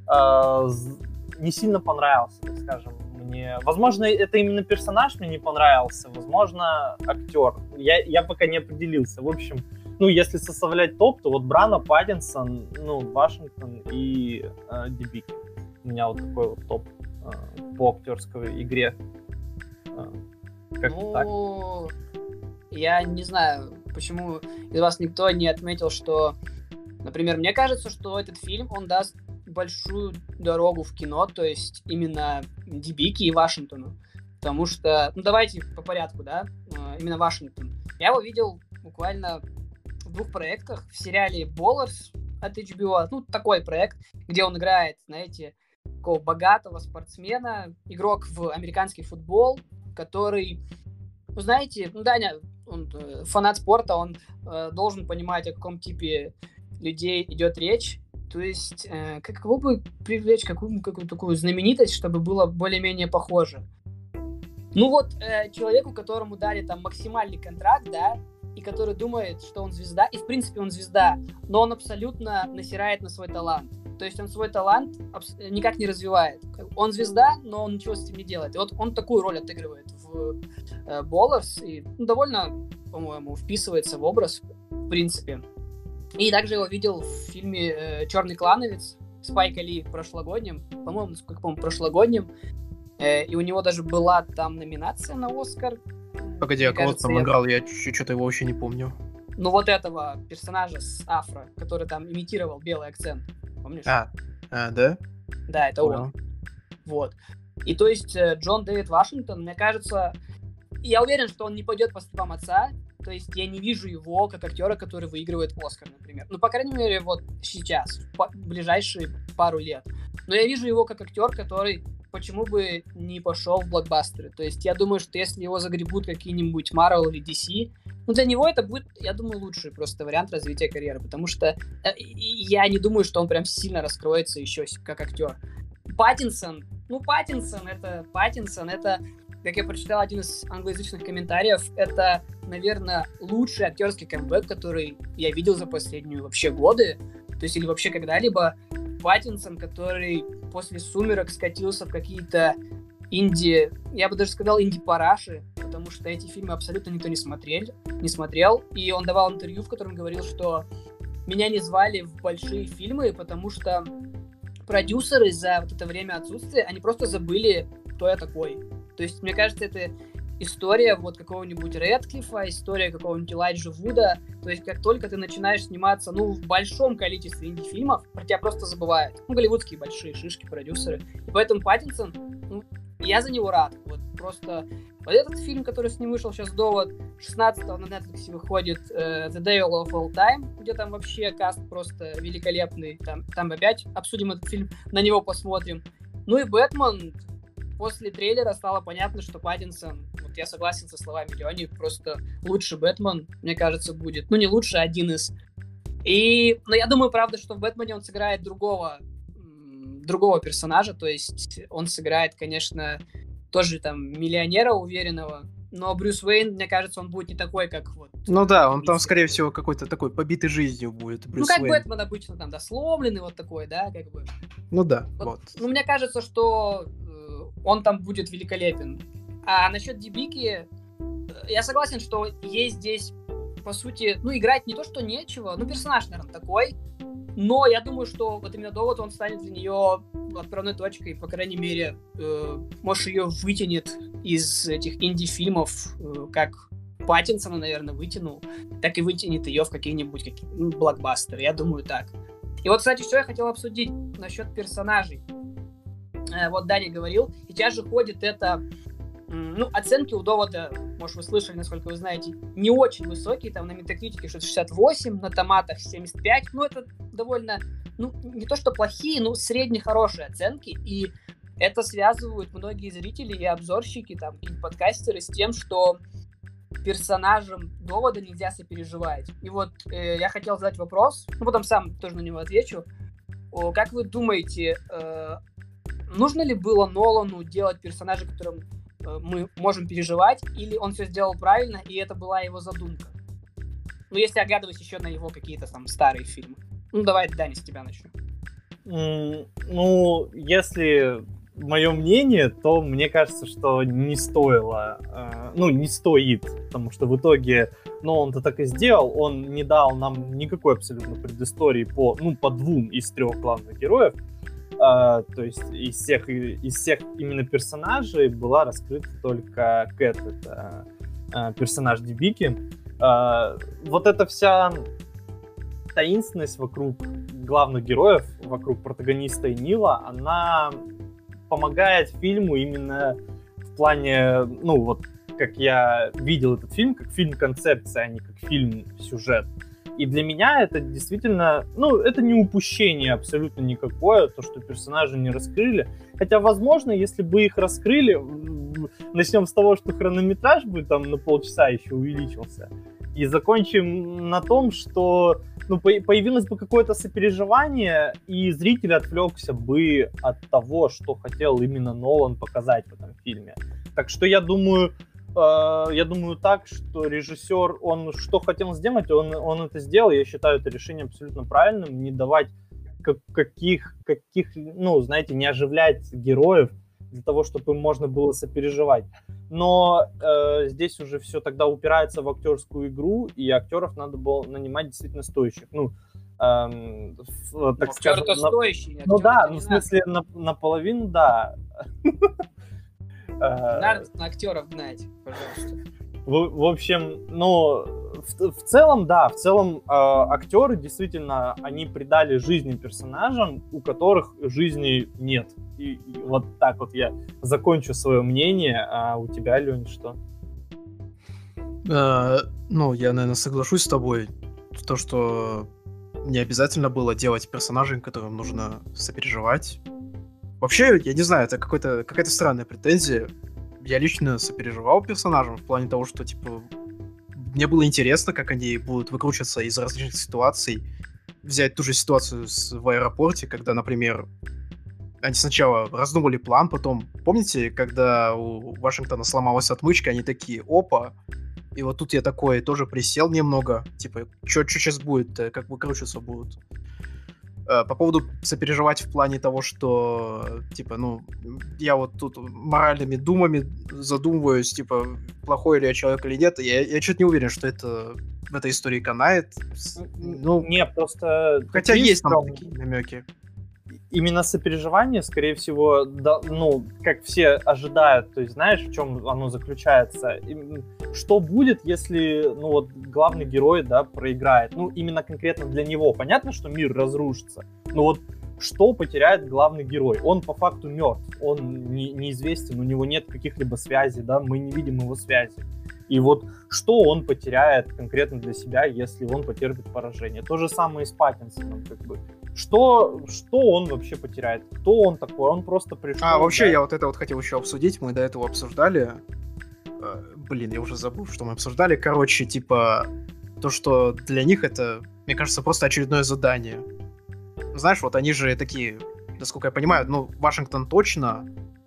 э, з- не сильно понравился, так скажем, мне. Возможно, это именно персонаж мне не понравился, возможно, актер. Я, я пока не определился. В общем, ну, если составлять топ, то вот Брана, Паттинсон, ну, Вашингтон и э, Дебики. У меня вот такой вот топ э, по актерской игре. Э, как-то так. Ну, я не знаю, почему из вас никто не отметил, что, например, мне кажется, что этот фильм, он даст большую дорогу в кино, то есть именно Дебики и Вашингтону. Потому что, ну давайте по порядку, да, э, именно Вашингтон. Я его видел буквально в двух проектах. В сериале Ballers от эйч би о, ну такой проект, где он играет, знаете, такого богатого спортсмена, игрок в американский футбол, который, ну знаете, ну Даня, он э, фанат спорта, он э, должен понимать, о каком типе людей идет речь. То есть, э, как его бы привлечь, какую, какую такую знаменитость, чтобы было более-менее похоже. Ну вот, э, человеку, которому дали там максимальный контракт, да, и который думает, что он звезда, и в принципе он звезда, но он абсолютно насирает на свой талант. То есть он свой талант абс- никак не развивает. Он звезда, но он ничего с этим не делает. И вот он такую роль отыгрывает в э, Ballers, и ну, довольно, по-моему, вписывается в образ, в принципе. И также его видел в фильме э, «Черный клановец» Спайка Ли прошлогоднем, по-моему, насколько помню, прошлогоднем. Э, и у него даже была там номинация на «Оскар». Погоди, Мне а кого ты кажется, там я- играл? Я что-то его вообще не помню. Ну вот этого персонажа с афро, который там имитировал белый акцент. Помнишь? А, а да? Да, это Понял. он. Вот. И то есть э, Джон Дэвид Вашингтон, мне кажется, я уверен, что он не пойдет по стопам отца. То есть я не вижу его как актера, который выигрывает Оскар, например. Ну, по крайней мере, вот сейчас, в ближайшие пару лет. Но я вижу его как актер, который почему бы не пошел в блокбастеры. То есть я думаю, что если его загребут какие-нибудь Marvel или ди си, ну, для него это будет, я думаю, лучший просто вариант развития карьеры, потому что э, я не думаю, что он прям сильно раскроется еще как актер. Паттинсон, ну, Паттинсон, это Паттинсон, это, как я прочитал один из англоязычных комментариев, это, наверное, лучший актерский камбэк, который я видел за последние вообще годы, то есть или вообще когда-либо. Паттинсон, который после «Сумерок» скатился в какие-то инди, я бы даже сказал, инди-параши, потому что эти фильмы абсолютно никто не смотрел, не смотрел, и он давал интервью, в котором говорил, что меня не звали в большие фильмы, потому что продюсеры за вот это время отсутствия, они просто забыли, кто я такой. То есть, мне кажется, это история вот какого-нибудь Рэдклиффа, история какого-нибудь Элайджа Вуда. То есть, как только ты начинаешь сниматься, ну, в большом количестве инди-фильмов, про тебя просто забывают. Ну, голливудские большие шишки, продюсеры. И поэтому Паттинсон, ну, я за него рад. Вот просто вот этот фильм, который с ним вышел сейчас, «Довод», шестнадцатого на Netflix выходит uh, The Devil of All Time, где там вообще каст просто великолепный. Там, там опять обсудим этот фильм, на него посмотрим. Ну и «Бэтмен», после трейлера стало понятно, что Паттинсон, вот я согласен со словами Лёни, просто лучший Бэтмен, мне кажется, будет. Ну, не лучше, а один из. И, но я думаю, правда, что в Бэтмене он сыграет другого, другого персонажа, то есть он сыграет, конечно, тоже там миллионера уверенного, но Брюс Уэйн, мне кажется, он будет не такой, как вот... Ну да, он там, скорее всего, какой-то такой побитый жизнью будет, Брюс Ну, как Уэйн. Бэтмен обычно, там, да, сломленный вот такой, да, как бы. Ну да, вот. вот. Ну, мне кажется, что он там будет великолепен. А насчет Дибики, я согласен, что ей здесь, по сути, ну, играть не то, что нечего, ну, персонаж, наверное, такой, но я думаю, что вот именно «Довод», он станет для нее отправной точкой, по крайней мере, э, может, ее вытянет из этих инди-фильмов, э, как Паттинсона, наверное, вытянул, так и вытянет ее в какие-нибудь какие, ну, блокбастеры, я думаю, так. И вот, кстати, что я хотел обсудить насчет персонажей. Э, вот Даня говорил, сейчас же ходит это... Ну, оценки у «Довода», может, вы слышали, насколько вы знаете, не очень высокие, там на Метакритике что-то шестьдесят восемь, на Томатах семьдесят пять, ну, это довольно, ну, не то что плохие, но средне хорошие оценки, и это связывают многие зрители и обзорщики, там, и подкастеры с тем, что персонажам «Довода» нельзя сопереживать. И вот э, я хотел задать вопрос, ну, потом сам тоже на него отвечу. О, как вы думаете, э, нужно ли было Нолану делать персонажа, которым мы можем переживать, или он все сделал правильно, и это была его задумка? Ну, если оглядываясь еще на его какие-то там старые фильмы. Ну, давай, Даня, с тебя начну. Mm, ну, если мое мнение, то мне кажется, что не стоило, э, ну, не стоит, потому что в итоге, ну, он-то так и сделал, он не дал нам никакой абсолютно предыстории по, ну, по двум из трех главных героев. Uh, то есть из всех, из всех именно персонажей была раскрыта только Кэт, это uh, персонаж Дибики. Uh, вот эта вся таинственность вокруг главных героев, вокруг протагониста и Нила, она помогает фильму именно в плане, ну вот, как я видел этот фильм, как фильм-концепция, а не как фильм-сюжет. И для меня это действительно, ну, это не упущение абсолютно никакое, то, что персонажи не раскрыли. Хотя, возможно, если бы их раскрыли, начнем с того, что хронометраж бы там на полчаса еще увеличился, и закончим на том, что, ну, появилось бы какое-то сопереживание, и зритель отвлекся бы от того, что хотел именно Нолан показать в этом фильме. Так что я думаю... Я думаю так, что режиссер, он что хотел сделать, он, он это сделал. Я считаю это решение абсолютно правильным. Не давать как, каких, каких, ну, знаете, не оживлять героев для того, чтобы им можно было сопереживать. Но э, здесь уже все тогда упирается в актерскую игру, и актеров надо было нанимать действительно стоящих. Ну, эм, так скажем... Актеры-то на... стоящие. Ну да, ну в смысле на, наполовину, да. Надо на актеров знать, пожалуйста. В, в общем, ну, в, в целом, да, в целом э, актеры действительно, они придали жизни персонажам, у которых жизни нет. И, и вот так вот я закончу свое мнение, а у тебя, Лёнь, что? Э, ну, я, наверное, соглашусь с тобой в то, что не обязательно было делать персонажей, которым нужно сопереживать. Вообще, я не знаю, это какой-то, какая-то странная претензия. Я лично сопереживал персонажам в плане того, что, типа, мне было интересно, как они будут выкручиваться из различных ситуаций. Взять ту же ситуацию с, в аэропорте, когда, например, они сначала раздумали план, потом, помните, когда у Вашингтона сломалась отмычка, они такие, опа, и вот тут я такой тоже присел немного, типа, что сейчас будет, как выкручиваться будут. По поводу сопереживать в плане того, что, типа, ну, я вот тут моральными думами задумываюсь, типа, плохой ли я человек или нет, я, я что-то не уверен, что это в этой истории канает. Ну, не, просто... Хотя есть там такие намеки. Именно сопереживание, скорее всего, да, ну, как все ожидают, то есть знаешь, в чем оно заключается? Что будет, если, ну, вот, главный герой, да, проиграет? Ну, именно конкретно для него. Понятно, что мир разрушится, но вот что потеряет главный герой? Он по факту мертв, он не, неизвестен, у него нет каких-либо связей, да, мы не видим его связи. И вот что он потеряет конкретно для себя, если он потерпит поражение? То же самое и с Паттинсоном, как бы. Что, что он вообще потеряет? Кто он такой? Он просто пришел... А, вообще, да? я вот это вот хотел еще обсудить. Мы до этого обсуждали. Э, блин, я уже забыл, что мы обсуждали. Короче, типа, то, что для них это, мне кажется, просто очередное задание. Знаешь, вот они же такие, насколько я понимаю, ну, Вашингтон точно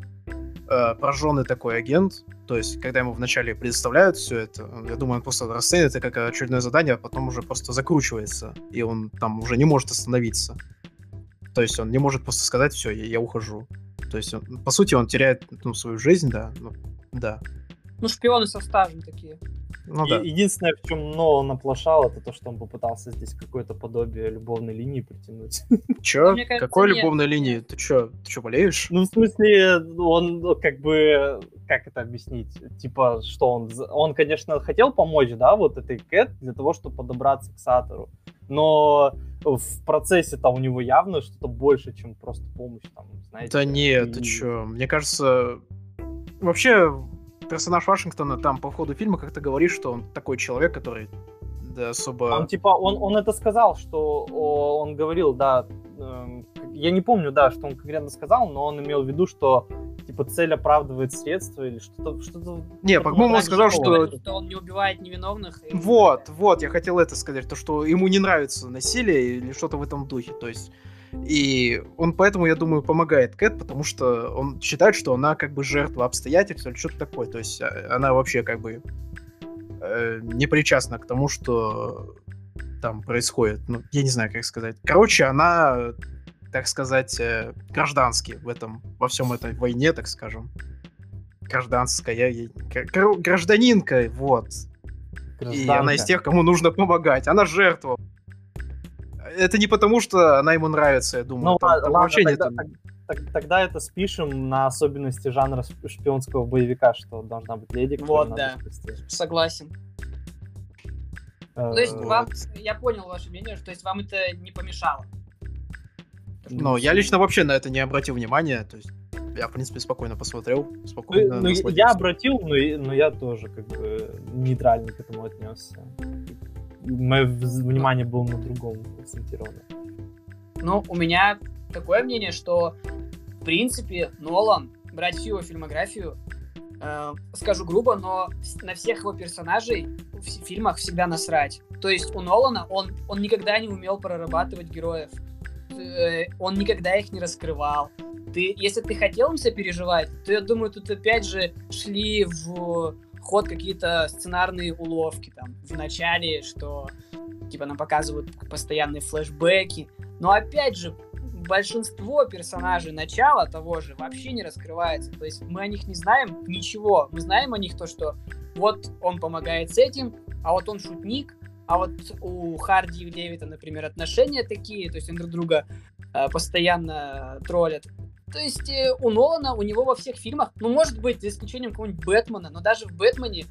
э, прожженный такой агент. То есть, когда ему вначале предоставляют все это, я думаю, он просто расценит это как очередное задание, а потом уже просто закручивается, и он там уже не может остановиться. То есть он не может просто сказать, все, я, я ухожу. То есть, он, по сути, он теряет, ну, свою жизнь, да, ну, да. Ну, шпионы со стажем такие. Ну, да. Единственное, в чем Нолан оплошал, это то, что он попытался здесь какое-то подобие любовной линии притянуть. Чё? Мне кажется, Какой нет. любовной линии? Ты чё, ты чё, болеешь? Ну, в смысле, он как бы, как это объяснить? Типа, что он, он, конечно, хотел помочь, да, вот этой Кэт для того, чтобы подобраться к Саттору, но в процессе-то у него явно что-то больше, чем просто помощь, там, знаете. Да нет, и... ты чё? Мне кажется, вообще персонаж Вашингтона там по ходу фильма как-то говорит, что он такой человек, который да, особо... Он типа, он, он это сказал, что о, он говорил, да, э, я не помню, да, что он конкретно сказал, но он имел в виду, что типа цель оправдывает средства или что-то... что-то не, по-моему, он сказал, что... что он не убивает невиновных. И... Вот, вот, я хотел это сказать, то, что ему не нравится насилие или что-то в этом духе, то есть... И он поэтому, я думаю, помогает Кэт, потому что он считает, что она как бы жертва обстоятельств или что-то такое. То есть она вообще как бы э, не причастна к тому, что там происходит. Ну, я не знаю, как сказать. Короче, она, так сказать, э, гражданский в этом, во всем этой войне, так скажем. Гражданская, я, гр- гражданинка, вот. Гражданка. И она из тех, кому нужно помогать. Она жертва. Это не потому, что она ему нравится, я думаю. Ну, там, ладно, там ладно, вообще тогда, нет... так, тогда это спишем на особенности жанра шпионского боевика, что должна быть леди. Вот, да, согласен. Uh, то есть вот. вам, я понял ваше мнение, что то есть вам это не помешало? Но я лично вообще на это не обратил внимания, то есть я, в принципе, спокойно посмотрел, спокойно ну, ну, я обратил, но, но я тоже как бы нейтрально к этому отнесся. Мое внимание было на другом акцентировано. Ну, у меня такое мнение, что, в принципе, Нолан, брать всю его фильмографию, э, скажу грубо, но на всех его персонажей в фильмах всегда насрать. То есть у Нолана он, он никогда не умел прорабатывать героев. Э, он никогда их не раскрывал. Ты, если ты хотел им сопереживать, то, я думаю, тут опять же шли в... ход какие-то сценарные уловки там в начале, что типа нам показывают постоянные флешбеки. Но опять же, большинство персонажей начала того же вообще не раскрывается. То есть мы о них не знаем ничего. Мы знаем о них то, что вот он помогает с этим, а вот он шутник, а вот у Харди и Дэвида, например, отношения такие, то есть они друг друга э, постоянно троллят. То есть э, у Нолана, у него во всех фильмах, ну, может быть, за исключением какого-нибудь Бэтмена, но даже в Бэтмене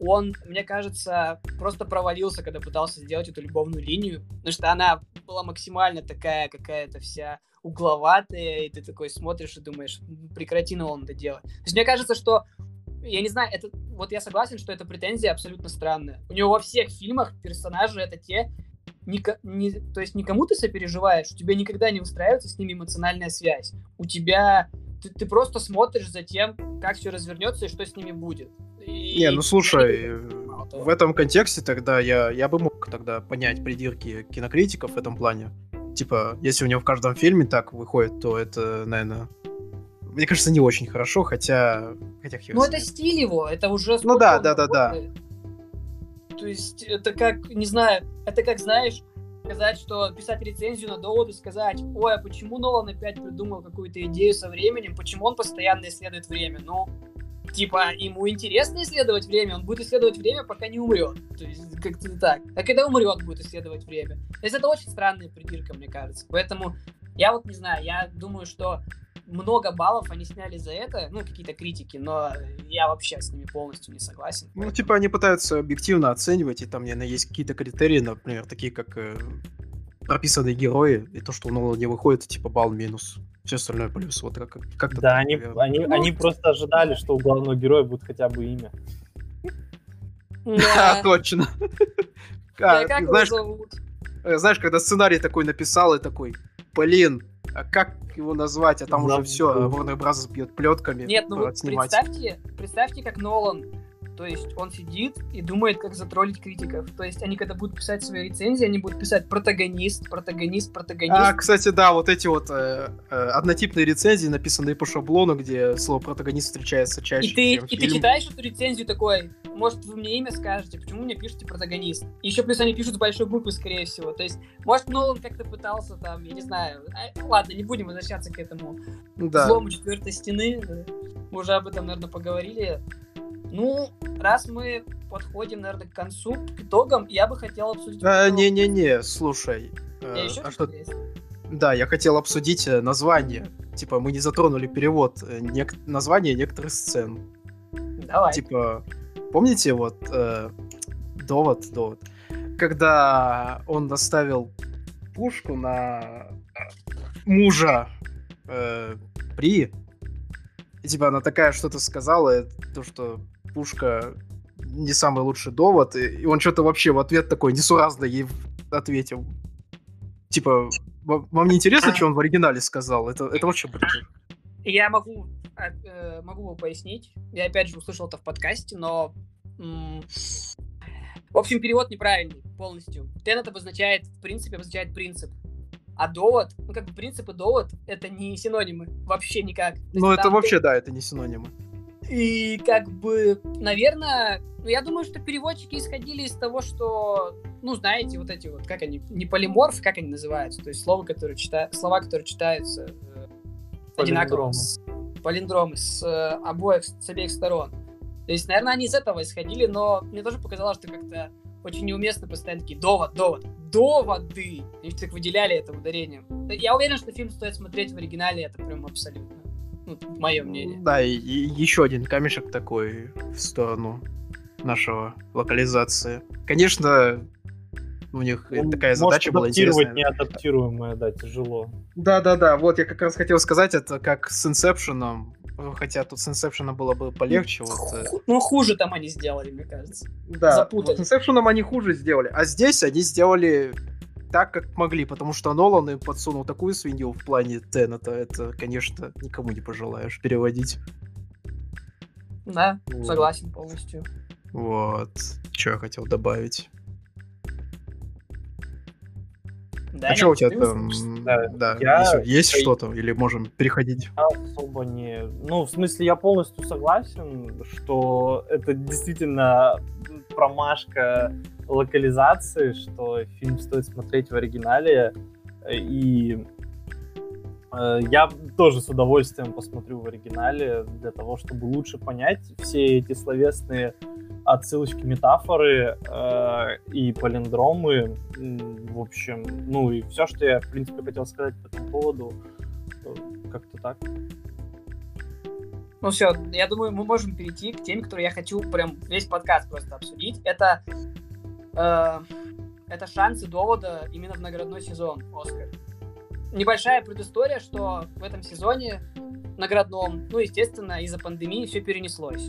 он, мне кажется, просто провалился, когда пытался сделать эту любовную линию, потому что она была максимально такая какая-то вся угловатая, и ты такой смотришь и думаешь, прекрати, Нолан, это делать. То есть мне кажется, что, я не знаю, это, вот я согласен, что эта претензия абсолютно странная. У него во всех фильмах персонажи это те, не, не, то есть никому ты сопереживаешь, у тебя никогда не выстраивается с ними эмоциональная связь. У тебя... Ты, ты просто смотришь за тем, как все развернется и что с ними будет. И... Не, ну слушай, в этом контексте тогда я, я бы мог тогда понять придирки кинокритиков в этом плане. Типа, если у него в каждом фильме так выходит, то это, наверное, мне кажется, не очень хорошо, хотя... хотя ну, это стиль его, это уже... Ну да, да, да, да. То есть, это как, не знаю, это как, знаешь, сказать, что писать рецензию на довод и сказать, ой, а почему Нолан опять придумал какую-то идею со временем, почему он постоянно исследует время? Ну, типа, ему интересно исследовать время, он будет исследовать время, пока не умрет. То есть, как-то так. А когда умрет, будет исследовать время. То есть, это очень странная придирка, мне кажется. Поэтому, я вот не знаю, я думаю, что много баллов они сняли за это, ну, какие-то критики, но я вообще с ними полностью не согласен. Ну, типа, они пытаются объективно оценивать, и там, наверное, есть какие-то критерии, например, такие, как э, прописанные герои, и то, что у Нолана не выходит, типа, балл минус. Все остальное плюс. Вот как, как-то да, так, они, они, ну, они просто ожидали, что у главного героя будет хотя бы имя. Да, точно. Как его зовут? Знаешь, когда сценарий такой написал, и такой, блин, а как его назвать? А там уже все, Warner Bros. Бьет плетками. Нет, ну вот представьте, представьте, как Нолан, то есть он сидит и думает, как затроллить критиков. То есть они, когда будут писать свои рецензии, они будут писать протагонист, протагонист, протагонист. А, кстати, да, вот эти вот э, э, однотипные рецензии, написанные по шаблону, где слово протагонист встречается чаще, и ты, чем и фильм. ты читаешь эту рецензию такой, может, вы мне имя скажете, почему мне пишете протагонист? И еще плюс они пишут с большой буквы, скорее всего. То есть, может, Нолан как-то пытался там, я не знаю. А, ладно, не будем возвращаться к этому да. злому четвертой стены. Мы уже об этом, наверное, поговорили. Ну, раз мы подходим, наверное, к концу, к итогам, я бы хотел обсудить... А, не-не-не, слушай. Я э, еще а что... Да, я хотел обсудить название. Типа, мы не затронули перевод нек... названия некоторых сцен. Давай. Типа, помните вот э, довод, довод, когда он доставил пушку на мужа э, При, и типа она такая что-то сказала, то, что пушка не самый лучший довод, и, и он что-то вообще в ответ такой несуразно ей ответил. Типа, вам не интересно, что он в оригинале сказал? Это, это вообще бред. Я могу, э, могу его пояснить. Я опять же услышал это в подкасте, но... М- в общем, перевод неправильный полностью. Тенет обозначает, в принципе, обозначает принцип. А довод, ну как бы принцип и довод, это не синонимы. Вообще никак. Ну это вообще, да, это не синонимы. И как бы, наверное, ну, я думаю, что переводчики исходили из того, что, ну, знаете, вот эти вот, как они, не полиморф, как они называются, то есть слова, которые читают, слова, которые читаются э, одинаково, с, палиндромы с э, обоих, с обеих сторон. То есть, наверное, они из этого исходили, но мне тоже показалось, что как-то очень неуместно постоянно такие довод, довод, доводы. Они так выделяли это ударением. Я уверен, что фильм стоит смотреть в оригинале, это прям абсолютно. Ну, мое мнение. Да, и, и еще один камешек такой в сторону нашего локализации. Конечно, у них Он такая задача была интересная. Неадаптируемое, да, тяжело. Да-да-да, вот я как раз хотел сказать, это как с Inception, хотя тут с Inception было бы полегче. Вот. Ну, хуже там они сделали, мне кажется. Да, запутали. Вот с Inception они хуже сделали, а здесь они сделали... так, как могли, потому что Нолан им подсунул такую свинью в плане Тенета, это, конечно, никому не пожелаешь переводить. Да, вот. Согласен полностью. Вот, что я хотел добавить. Да, а что у тебя там? Да, да, я... есть, есть я... что-то? Или можем переходить? Я особо не... Ну, в смысле, я полностью согласен, что это действительно промашка локализации, что фильм стоит смотреть в оригинале, и э, я тоже с удовольствием посмотрю в оригинале для того, чтобы лучше понять все эти словесные отсылочки, метафоры э, и палиндромы, в общем, ну и все, что я, в принципе, хотел сказать по этому поводу, как-то так. Ну все, я думаю, мы можем перейти к теме, которую я хочу прям весь подкаст просто обсудить. Это, э, это шансы Довода именно в наградной сезон «Оскар». Небольшая предыстория, что в этом сезоне наградном, ну, естественно, из-за пандемии все перенеслось.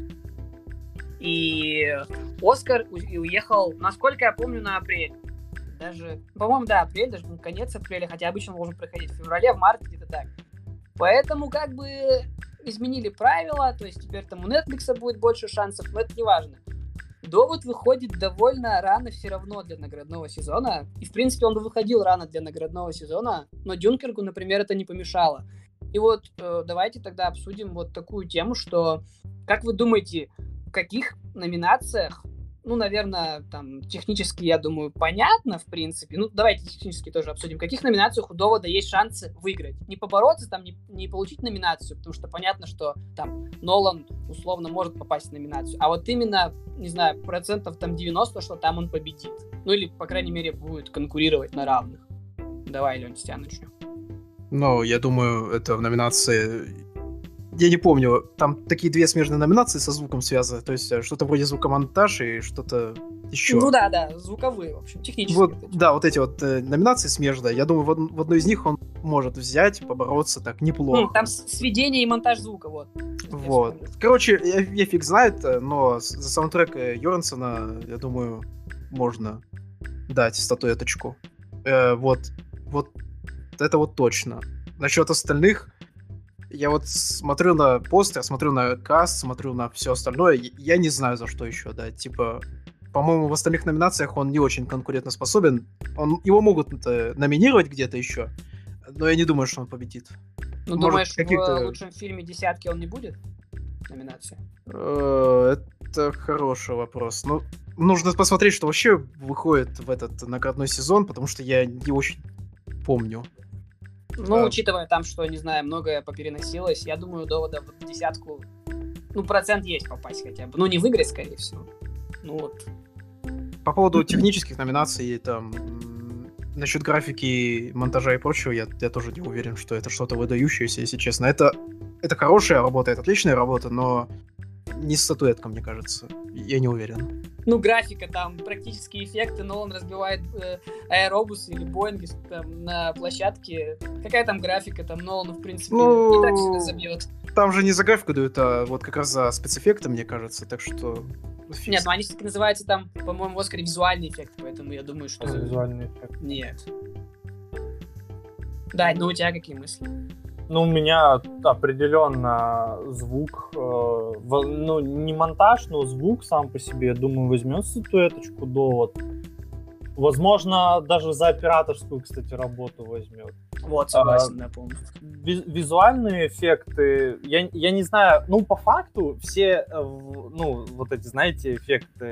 И «Оскар» у- уехал, насколько я помню, на апрель. Даже, по-моему, да, апрель, даже ну, конец апреля, хотя обычно он должен проходить в феврале, в марте, где-то так. Поэтому как бы изменили правила, то есть теперь там у Netflix будет больше шансов, но это не важно. «Довод» выходит довольно рано все равно для наградного сезона, и в принципе он бы выходил рано для наградного сезона, но «Дюнкерку», например, это не помешало. И вот э, давайте тогда обсудим вот такую тему, что, как вы думаете, в каких номинациях, ну, наверное, там, технически, я думаю, понятно, в принципе. Ну, давайте технически тоже обсудим. В каких номинациях у «Довода» есть шансы выиграть? Не побороться, там, не, не получить номинацию, потому что понятно, что там Нолан условно может попасть в номинацию. А вот именно, не знаю, процентов там девяносто, что там он победит. Ну, или, по крайней мере, будет конкурировать на равных. Давай, Лёнь, с тебя начнем. Ну, я думаю, это в номинации... Я не помню, там такие две смежные номинации со звуком связаны, то есть э, что-то вроде звукомонтаж и что-то еще. Ну да, да, звуковые, в общем, технические. Вот, вот эти. да, вот эти вот э, номинации смежные. Я думаю, в, од- в одной из них он может взять, побороться так неплохо. Ну, там с- сведение и монтаж звука, вот. Вот. Короче, я, я фиг знает, э, но с- за саундтрек э, Йорансона, я думаю, можно дать статуэточку. Э, вот, вот это вот точно. Насчет остальных, я вот смотрю на постер, смотрю на каст, смотрю на все остальное, и я не знаю, за что еще дать. Типа, по-моему, в остальных номинациях он не очень конкурентоспособен. Он, его могут э, номинировать где-то еще, но я не думаю, что он победит. Ну, Может, думаешь, каких-то- в лучшем фильме десятки он не будет? Номинации. Э, Это хороший вопрос. Ну, нужно посмотреть, что вообще выходит в этот наградной сезон, потому что я не очень помню. Ну, А. учитывая там, что, не знаю, многое попереносилось, я думаю, Довода в десятку, ну, процент есть попасть хотя бы. Ну, не выиграть, скорее всего. Ну, вот. По поводу технических номинаций, там, м, насчет графики, монтажа и прочего, я, я тоже не уверен, что это что-то выдающееся, если честно. Это, это хорошая работа, это отличная работа, но не статуэтка, мне кажется. Я не уверен. Ну, графика, там, практические эффекты, но он разбивает э, аэробусы или Боинги там, на площадке. Какая там графика, там, Нолану, в принципе, Ну, не так сильно забьет. Там же не за графику дают, а вот как раз за спецэффекты, мне кажется, так что... фиг Нет, ну они все-таки называются там, по-моему, в Оскаре визуальный эффект, поэтому я думаю, что... Что за визуальный эффект? Нет. Да, ну у тебя какие мысли? Ну, у меня определенно звук, э, во- ну, не монтаж, но звук сам по себе, я думаю, возьмет статуэточку «Довод». Возможно, даже за операторскую, кстати, работу возьмет. Вот, согласен, да, полностью. Ви- визуальные эффекты, я, я не знаю, ну, по факту все, э, в- ну, вот эти, знаете, эффекты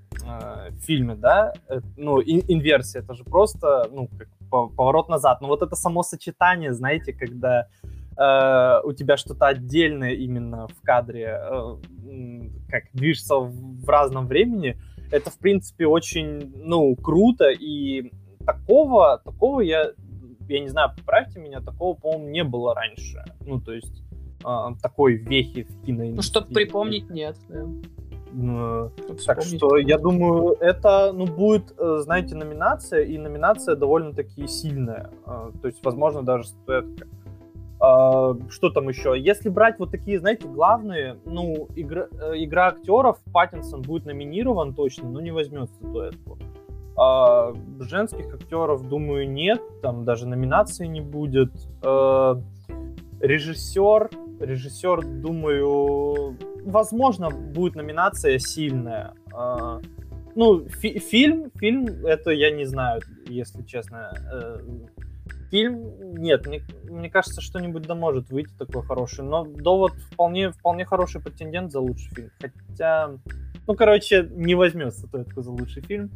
э, в фильме, да, э, ну, ин- инверсия, это же просто, ну, как по- поворот назад. Но вот это само сочетание, знаете, когда э, у тебя что-то отдельное именно в кадре, э, м, как движется в, в разном времени, это, в принципе, очень, ну, круто, и такого, такого я, я не знаю, поправьте меня, такого, по-моему, не было раньше. Ну, то есть, э, такой вехи в киноиндустрии. Ну, чтобы припомнить, нет. Да. Э, Чтоб Так вспомнить. что, я думаю, это, ну, будет, э, знаете, номинация, и номинация довольно-таки сильная. Э, То есть, возможно, даже статуэтка. А, Что там еще? Если брать вот такие, знаете, главные, ну, игра, э, игра актеров, Паттинсон будет номинирован точно, но не возьмет статуэтку. А женских актеров, думаю, нет, там даже номинации не будет. Э, Режиссер, режиссер, думаю, возможно, будет номинация сильная. А, Ну, фи- фильм, фильм, это я не знаю, если честно. Э, Фильм, нет, мне, мне кажется, что-нибудь да может выйти такой хороший, но «Довод» вполне, вполне хороший претендент за лучший фильм. Хотя, ну, короче, не возьмет статуэтку за лучший фильм.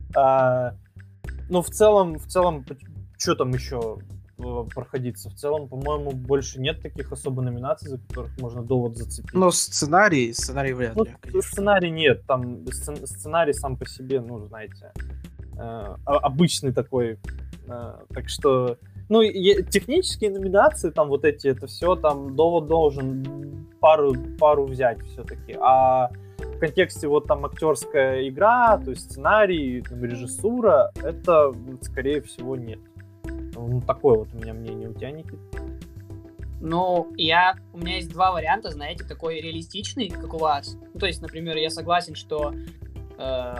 А, ну, в целом, в целом, что там еще э, проходиться? В целом, по-моему, больше нет таких особо номинаций, за которых можно «Довод» зацепить. Но сценарий, сценарий вряд Ну, ли, конечно. сценарий нет, там сцен- сценарий сам по себе, ну, знаете, э, о- обычный такой. Э, так что, ну, е- технические номинации, там вот эти, это все, там «Довод» должен пару, пару взять все-таки. А в контексте вот там актерская игра, то есть сценарий, там, режиссура, это, скорее всего, нет. Ну, такое вот у меня мнение. У тебя, Никита? Ну, я, у меня есть два варианта, знаете, такой реалистичный, как у вас. Ну, то есть, например, я согласен, что э,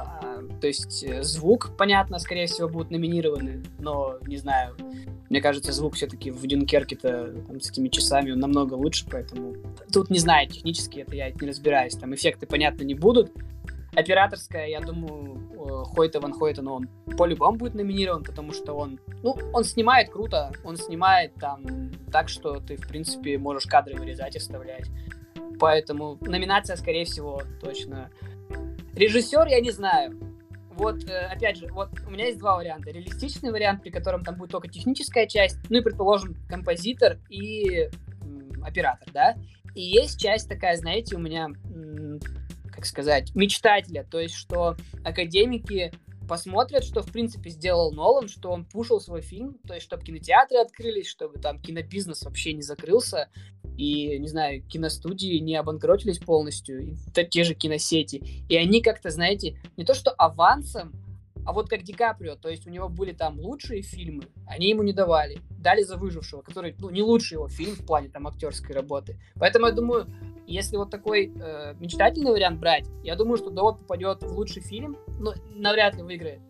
то есть звук, понятно, скорее всего, будут номинированы, но, не знаю, мне кажется, звук все-таки в Дюнкерке-то там, с этими часами он намного лучше, поэтому тут, не знаю, технически это я не разбираюсь, там эффекты, понятно, не будут. Операторская, я думаю, Хойте ван Хойтен, он по-любому будет номинирован, потому что он, ну, он снимает круто, он снимает там так, что ты, в принципе, можешь кадры вырезать и вставлять. Поэтому номинация, скорее всего, точно. Режиссер, я не знаю. Вот, опять же, вот у меня есть два варианта. Реалистичный вариант, при котором там будет только техническая часть, ну и, предположим, композитор и м, оператор, да. И есть часть такая, знаете, у меня... М- как сказать, мечтателя, то есть, что академики посмотрят, что, в принципе, сделал Нолан, что он пушил свой фильм, то есть, чтобы кинотеатры открылись, чтобы там кинобизнес вообще не закрылся, и, не знаю, киностудии не обанкротились полностью, и те же киносети, и они как-то, знаете, не то что авансом, а вот как Ди Каприо, то есть у него были там лучшие фильмы, они ему не давали. Дали за «Выжившего», который, ну, не лучший его фильм в плане там актерской работы. Поэтому я думаю, если вот такой э, мечтательный вариант брать, я думаю, что «Довод» попадет в лучший фильм, но навряд ли выиграет.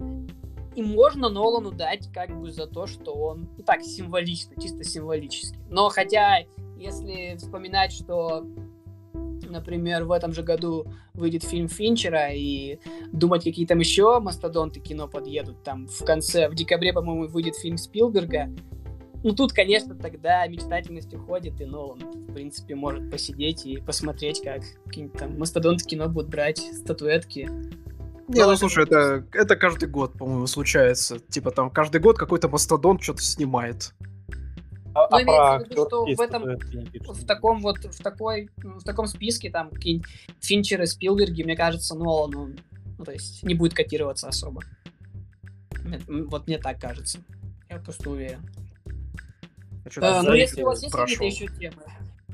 И можно Нолану дать как бы за то, что он, ну так, символично, чисто символически. Но хотя, если вспоминать, что... Например, в этом же году выйдет фильм Финчера, и думать, какие там еще мастодонты кино подъедут. Там в конце, в декабре, по-моему, выйдет фильм Спилберга. Ну, тут, конечно, тогда мечтательность уходит, и Нолан, в принципе, может посидеть и посмотреть, как какие-нибудь там мастодонты кино будут брать статуэтки. Не, ну, слушай, это, это каждый год, по-моему, случается. Типа там каждый год какой-то мастодонт что-то снимает. А, ну, а имеется про в виду, что в этом, статуэтки, в таком вот, в такой, в таком списке, там, какие-нибудь Финчеры, Спилберги, мне кажется, Нолан, ну, ну, то есть, не будет котироваться особо. Вот мне так кажется. Я просто уверен. А, ну, если у вас есть какие-то еще темы,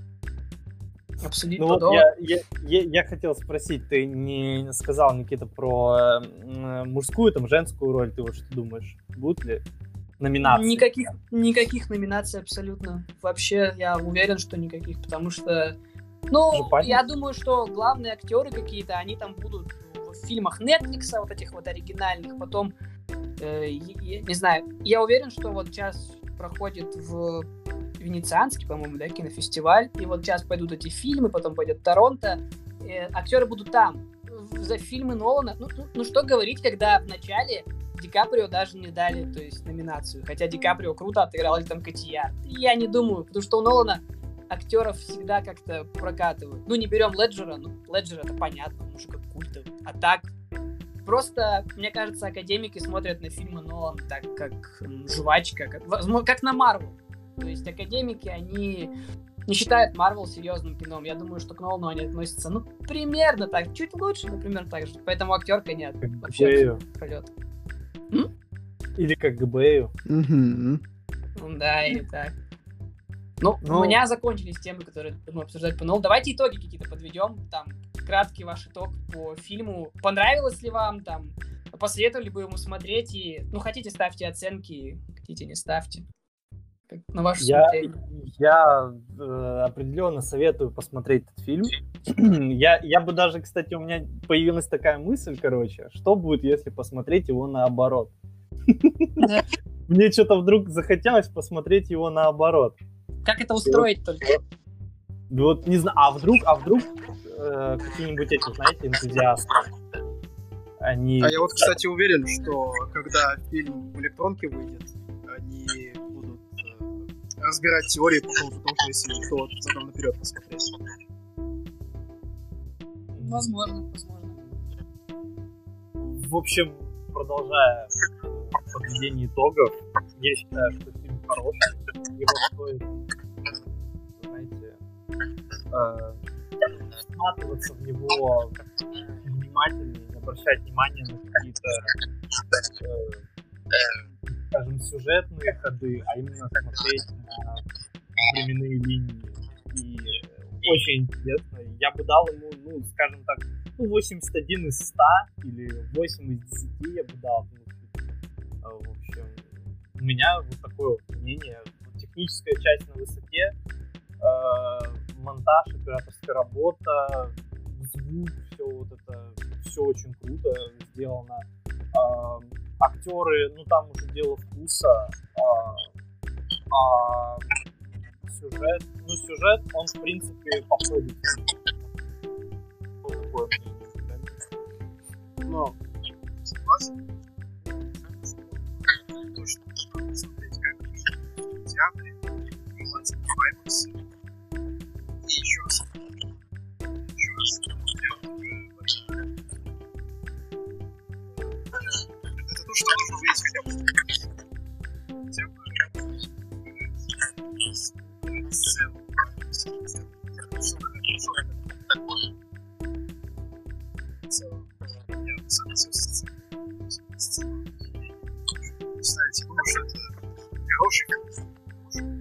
обсудить, ну, то вот я, я, я, я хотел спросить, ты не сказал, Никита, про э, мужскую, там, женскую роль, ты вот что думаешь, будут ли номинации? Никаких, никаких номинаций абсолютно. Вообще, я уверен, что никаких, потому что, ну, я думаю, что главные актеры какие-то, они там будут в фильмах Netflix, вот этих вот оригинальных, потом, э, я, не знаю, я уверен, что вот сейчас проходит в Венецианский, по-моему, да, кинофестиваль, и вот сейчас пойдут эти фильмы, потом пойдет Торонто, э, актеры будут там. За фильмы Нолана, ну, ну, ну что говорить, когда в начале Ди Каприо даже не дали, то есть, номинацию, хотя Ди Каприо круто отыграл, или там Котияр. Я не думаю, потому что у Нолана актеров всегда как-то прокатывают. Ну, не берем Леджера, ну, Леджер это понятно, он уже как культовый. А так, просто, мне кажется, академики смотрят на фильмы Нолана так, как м, жвачка, как, как на Марвел. То есть академики, они не считают Марвел серьезным кином. Я думаю, что к Нолану они относятся, ну, примерно так, чуть лучше, например, так же. Поэтому актерка нет. Как вообще пролет. Или как ГБЭю. Угу. Ну, да, или так. Ну, Ну, у меня закончились темы, которые мы обсуждать по Нолану. Давайте итоги какие-то подведем. Там, краткий ваш итог по фильму. Понравилось ли вам? Там, посоветовали бы ему смотреть? И, ну, хотите, ставьте оценки, хотите, не ставьте. Как на ваше Я, смотрение. я э, определенно советую посмотреть этот фильм. я, я бы даже, кстати, у меня появилась такая мысль, короче, что будет, если посмотреть его наоборот? Мне что-то вдруг захотелось посмотреть его наоборот. Как это устроить только? Вот не знаю, а вдруг, а вдруг э, какие-нибудь эти, знаете, энтузиасты, они... А я вот, кстати, уверен, что когда фильм в электронке выйдет, они будут э, разбирать теории по поводу того, что если кто задом наперед посмотреть. Возможно, возможно. В общем, продолжая подведение итогов, я считаю, что фильм хороший, его стоит, знаете, э, всматриваться в него внимательнее, обращать внимание на какие-то, э, скажем, сюжетные ходы, а именно смотреть на временные линии и очень интересно. Я бы дал ему, ну, скажем так, ну, восемьдесят один из ста или восемь из десяти я бы дал. В общем, у меня вот такое вот мнение. Техническая часть на высоте, э, монтаж, операторская работа, звук, все вот это, все очень круто сделано. Э, актеры, ну там уже дело вкуса. Э, а сюжет, ну сюжет, он в принципе подходит. Вот такое мнение. Но согласен. Точно нужно смотреть, как в театре, желательно в IMAX. И еще раз. Еще раз. Это то, что нужно выяснить хотя бы. Хотя бы сцену. Что такое? В целом, я согласился с сценой. Кстати, ну уж это хороший.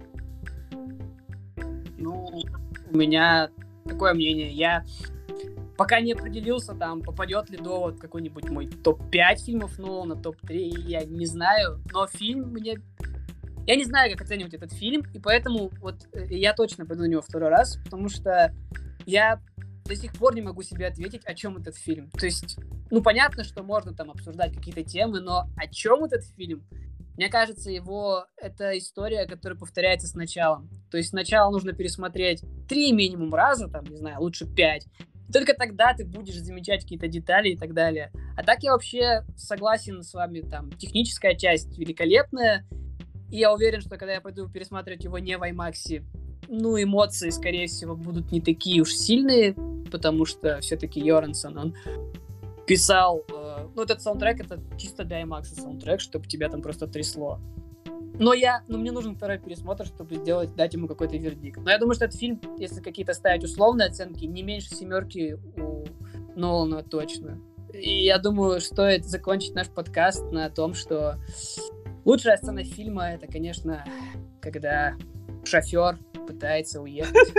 Ну, у меня такое мнение. Я пока не определился, там, попадет ли довод какой-нибудь мой топ пять фильмов Нолана, топ три, я не знаю. Но фильм мне... Я не знаю, как оценивать этот фильм, и поэтому вот я точно пойду на него второй раз, потому что я до сих пор не могу себе ответить, о чем этот фильм. То есть, ну, понятно, что можно там обсуждать какие-то темы, но о чем этот фильм? Мне кажется, его это история, которая повторяется сначала. То есть сначала нужно пересмотреть три минимум раза, там, не знаю, лучше пять. И только тогда ты будешь замечать какие-то детали и так далее. А так я вообще согласен с вами, там, техническая часть великолепная. И я уверен, что когда я пойду пересматривать его не в IMAX, ну, эмоции, скорее всего, будут не такие уж сильные, потому что все-таки Йорансон, он писал... Э, ну, этот саундтрек, это чисто для IMAX саундтрек, чтобы тебя там просто трясло. Но я... Ну, мне нужен второй пересмотр, чтобы сделать, дать ему какой-то вердикт. Но я думаю, что этот фильм, если какие-то ставить условные оценки, не меньше семерки у Нолана точно. И я думаю, стоит закончить наш подкаст на том, что лучшая сцена фильма — это, конечно, когда шофер пытается уехать.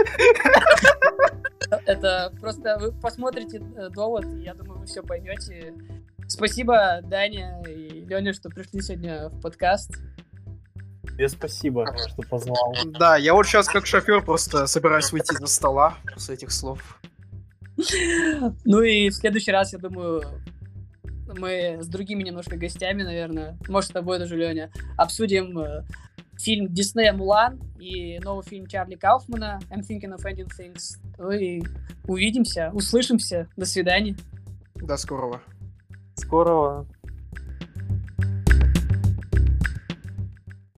Это просто вы посмотрите довод, и я думаю, вы все поймете. Спасибо, Даня и Леня, что пришли сегодня в подкаст. Тебе спасибо, что позвал. Да, я вот сейчас как шофер просто собираюсь выйти за стола после этих слов. Ну и в следующий раз, я думаю, мы с другими немножко гостями, наверное, может, с тобой даже, Леня, обсудим э, фильм Диснея «Мулан» и новый фильм Чарли Кауфмана «I'm Thinking of Ending Things». Ну и увидимся, услышимся. До свидания. До скорого. Скорого.